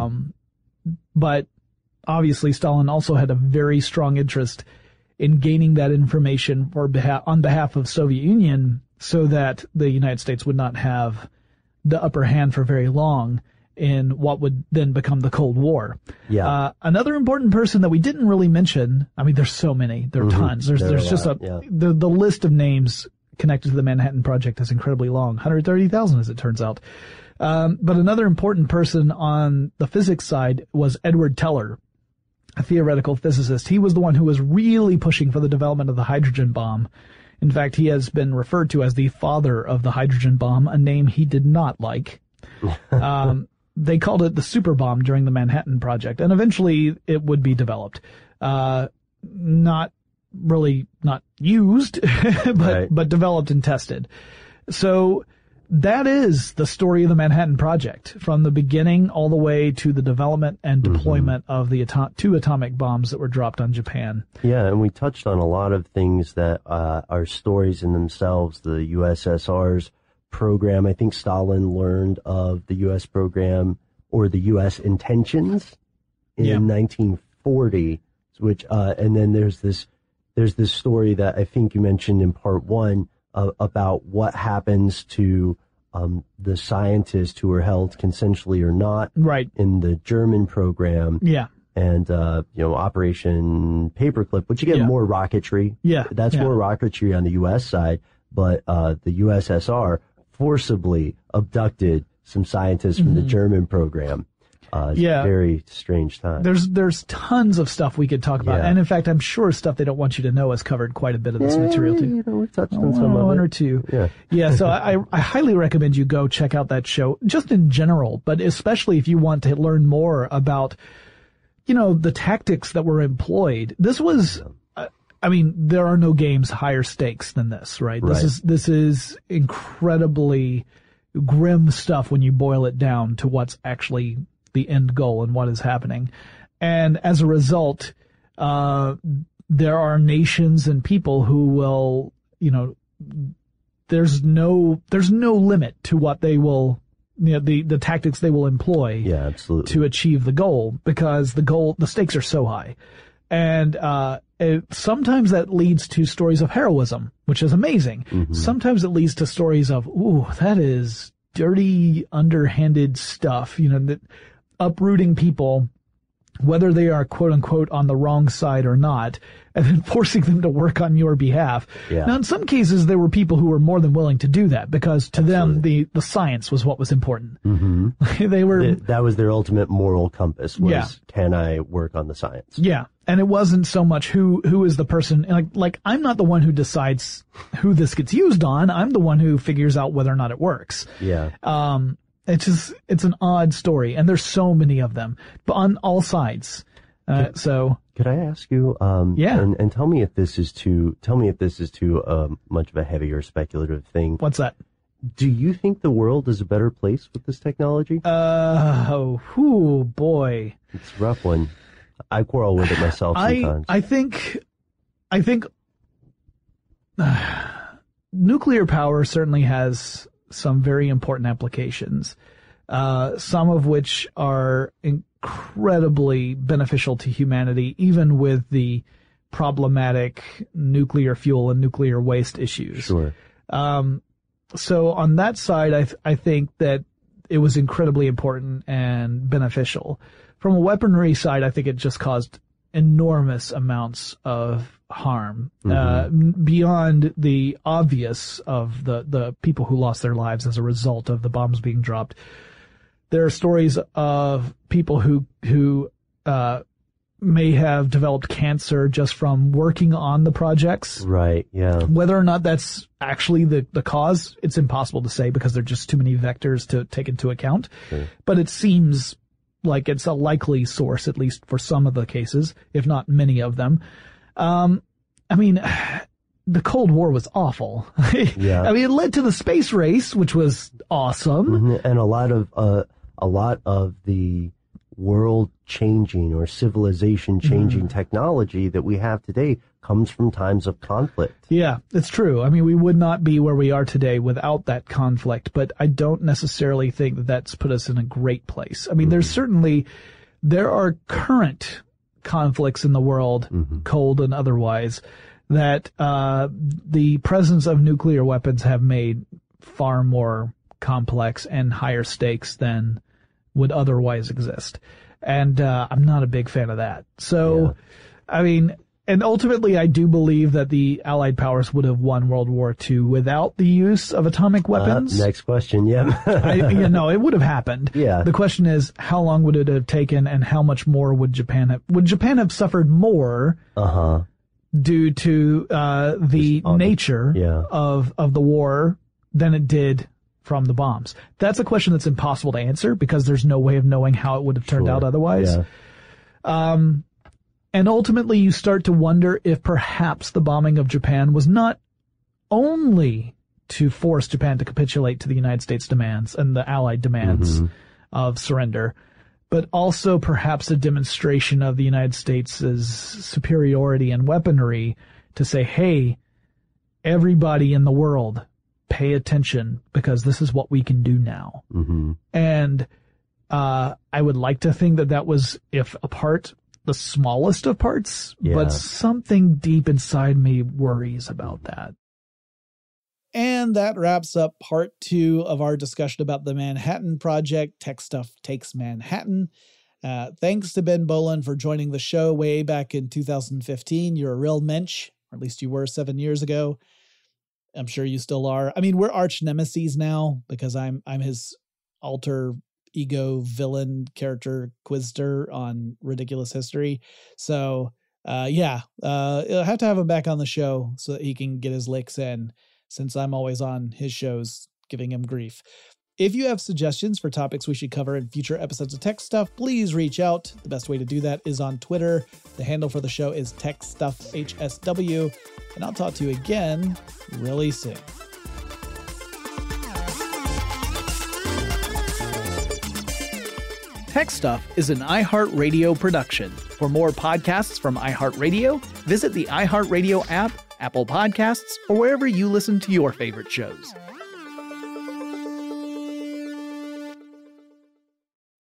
But obviously Stalin also had a very strong interest in gaining that information on behalf of Soviet Union, so that the United States would not have the upper hand for very long in what would then become the Cold War. Another important person that we didn't really mention, I mean, there's so many, there are tons. There's just the list of names connected to the Manhattan Project is incredibly long, 130,000 as it turns out. But another important person on the physics side was Edward Teller, a theoretical physicist. He was the one who was really pushing for the development of the hydrogen bomb. In fact, he has been referred to as the father of the hydrogen bomb, a name he did not like. They called it the super bomb during the Manhattan Project, and eventually it would be developed. Not used, but developed and tested. So that is the story of the Manhattan Project, from the beginning all the way to the development and deployment of the 2 atomic bombs that were dropped on Japan.
Yeah, and we touched on a lot of things that are stories in themselves. The USSR's program, I think Stalin learned of the U.S. program or the U.S. intentions in 1940, which and then there's this story that I think you mentioned in part 1 about what happens to the scientists who are held consensually or not in the German program. And Operation Paperclip, which you get more rocketry. That's more rocketry on the U.S. side, but the USSR forcibly abducted some scientists from the German program. Very strange time.
There's tons of stuff we could talk about, and in fact, I'm sure stuff they don't want you to know has covered quite a bit of this material too.
We've touched on some of it.
One or two. So I highly recommend you go check out that show, just in general, but especially if you want to learn more about, the tactics that were employed. This was, there are no games higher stakes than this, right? This is incredibly grim stuff when you boil it down to what's actually the end goal and what is happening. And as a result, there are nations and people who will, there's no limit to what they will
the tactics they will employ
absolutely.
to achieve the goal, because the stakes are so high. And sometimes that leads to stories of heroism, which is amazing.
Mm-hmm.
Sometimes it leads to stories of, ooh, that is dirty, underhanded stuff, that uprooting people, whether they are quote unquote on the wrong side or not, and then forcing them to work on your behalf.
Yeah.
Now, in some cases, there were people who were more than willing to do that, because to them, the science was what was important.
Mm-hmm.
They were,
that was their ultimate moral compass, was, can I work on the science?
Yeah. And it wasn't so much who is the person, like I'm not the one who decides who this gets used on. I'm the one who figures out whether or not it works.
Yeah.
It's an odd story, and there's so many of them, but on all sides.
Could I ask you, and tell me if this is too much of a heavy or speculative thing.
What's that?
Do you think the world is a better place with this technology?
Boy.
It's a rough one. I quarrel with it myself sometimes.
I think nuclear power certainly has some very important applications, some of which are incredibly beneficial to humanity, even with the problematic nuclear fuel and nuclear waste issues.
Sure.
So on that side, I think that it was incredibly important and beneficial. From a weaponry side, I think it just caused enormous amounts of harm, beyond the obvious of the people who lost their lives as a result of the bombs being dropped. There are stories of people who may have developed cancer just from working on the projects.
Right, yeah.
Whether or not that's actually the cause, it's impossible to say, because there are just too many vectors to take into account.
Sure.
But it seems like it's a likely source, at least for some of the cases, if not many of them. I mean, the Cold War was awful.
Yeah.
I mean, it led to the space race, which was awesome.
Mm-hmm. And a lot of the world changing or civilization changing technology that we have today comes from times of conflict. Yeah,
it's true. I mean, we would not be where we are today without that conflict, but I don't necessarily think that that's put us in a great place. I mean, there are current conflicts in the world, cold and otherwise, that the presence of nuclear weapons have made far more complex and higher stakes than would otherwise exist. And I'm not a big fan of that. So, I mean, and ultimately I do believe that the Allied powers would have won World War II without the use of atomic weapons.
Next question, yeah.
It would have happened.
Yeah.
The question is, how long would it have taken, and how much more would Japan have? Would Japan have suffered more due to the nature of the war than it did from the bombs? That's a question that's impossible to answer, because there's no way of knowing how it would have turned out otherwise. Yeah. And ultimately you start to wonder if perhaps the bombing of Japan was not only to force Japan to capitulate to the United States demands and the Allied demands of surrender, but also perhaps a demonstration of the United States' superiority in weaponry to say, hey, everybody in the world, pay attention, because this is what we can do now. And I would like to think that was, if a part, the smallest of parts, but something deep inside me worries about that. And that wraps up part 2 of our discussion about the Manhattan Project, Tech Stuff Takes Manhattan. Thanks to Ben Bowlin for joining the show way back in 2015. You're a real mensch, or at least you were 7 years ago. I'm sure you still are. I mean, we're arch nemeses now, because I'm his alter ego villain character Quizster on Ridiculous History. So, I'll have to have him back on the show so that he can get his licks in, since I'm always on his shows giving him grief. If you have suggestions for topics we should cover in future episodes of Tech Stuff, please reach out. The best way to do that is on Twitter. The handle for the show is TechStuffHSW, and I'll talk to you again really soon. Tech Stuff is an iHeartRadio production. For more podcasts from iHeartRadio, visit the iHeartRadio app, Apple Podcasts, or wherever you listen to your favorite shows.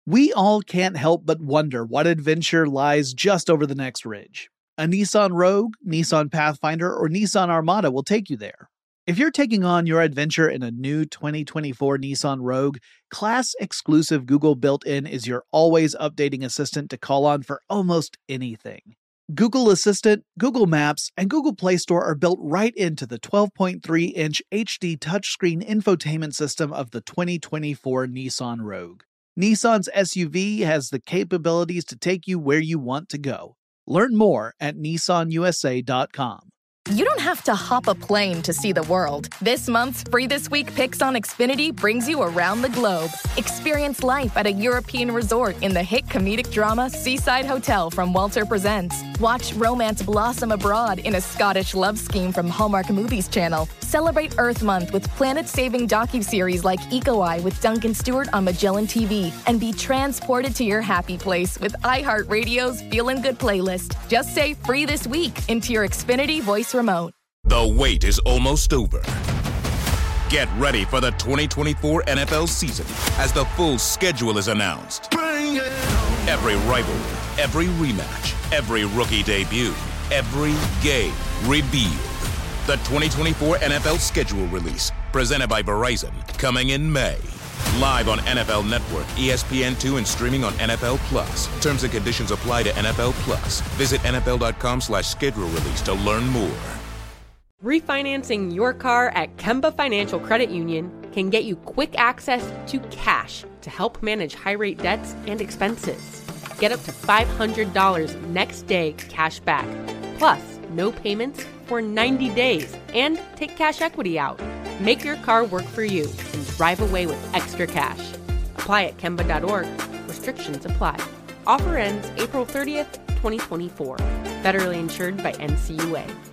We all can't help but wonder what adventure lies just over the next ridge. A Nissan Rogue, Nissan Pathfinder, or Nissan Armada will take you there. If you're taking on your adventure in a new 2024 Nissan Rogue, class-exclusive Google built-in is your always updating assistant to call on for almost anything. Google Assistant, Google Maps, and Google Play Store are built right into the 12.3-inch HD touchscreen infotainment system of the 2024 Nissan Rogue. Nissan's SUV has the capabilities to take you where you want to go. Learn more at nissanusa.com.
You don't have to hop a plane to see the world. This month's Free This Week Picks on Xfinity brings you around the globe. Experience life at a European resort in the hit comedic drama Seaside Hotel from Walter Presents. Watch romance blossom abroad in a Scottish love scheme from Hallmark Movies Channel. Celebrate Earth Month with planet-saving docuseries like Eco Eye with Duncan Stewart on Magellan TV. And be transported to your happy place with iHeartRadio's Feelin' Good playlist. Just say Free This Week into your Xfinity voice remote.
The wait is almost over. Get ready for the 2024 NFL season as the full schedule is announced. Every rivalry, every rematch, every rookie debut, every game revealed. The 2024 NFL schedule release, presented by Verizon, coming in May. Live on NFL Network, ESPN2, and streaming on NFL Plus. Terms and conditions apply to NFL Plus. Visit NFL.com/schedule release to learn more.
Refinancing your car at Kemba Financial Credit Union can get you quick access to cash to help manage high-rate debts and expenses. Get up to $500 next day cash back, plus no payments for 90 days, and take cash equity out. Make your car work for you and drive away with extra cash. Apply at Kemba.org. Restrictions apply. Offer ends April 30th, 2024. Federally insured by NCUA.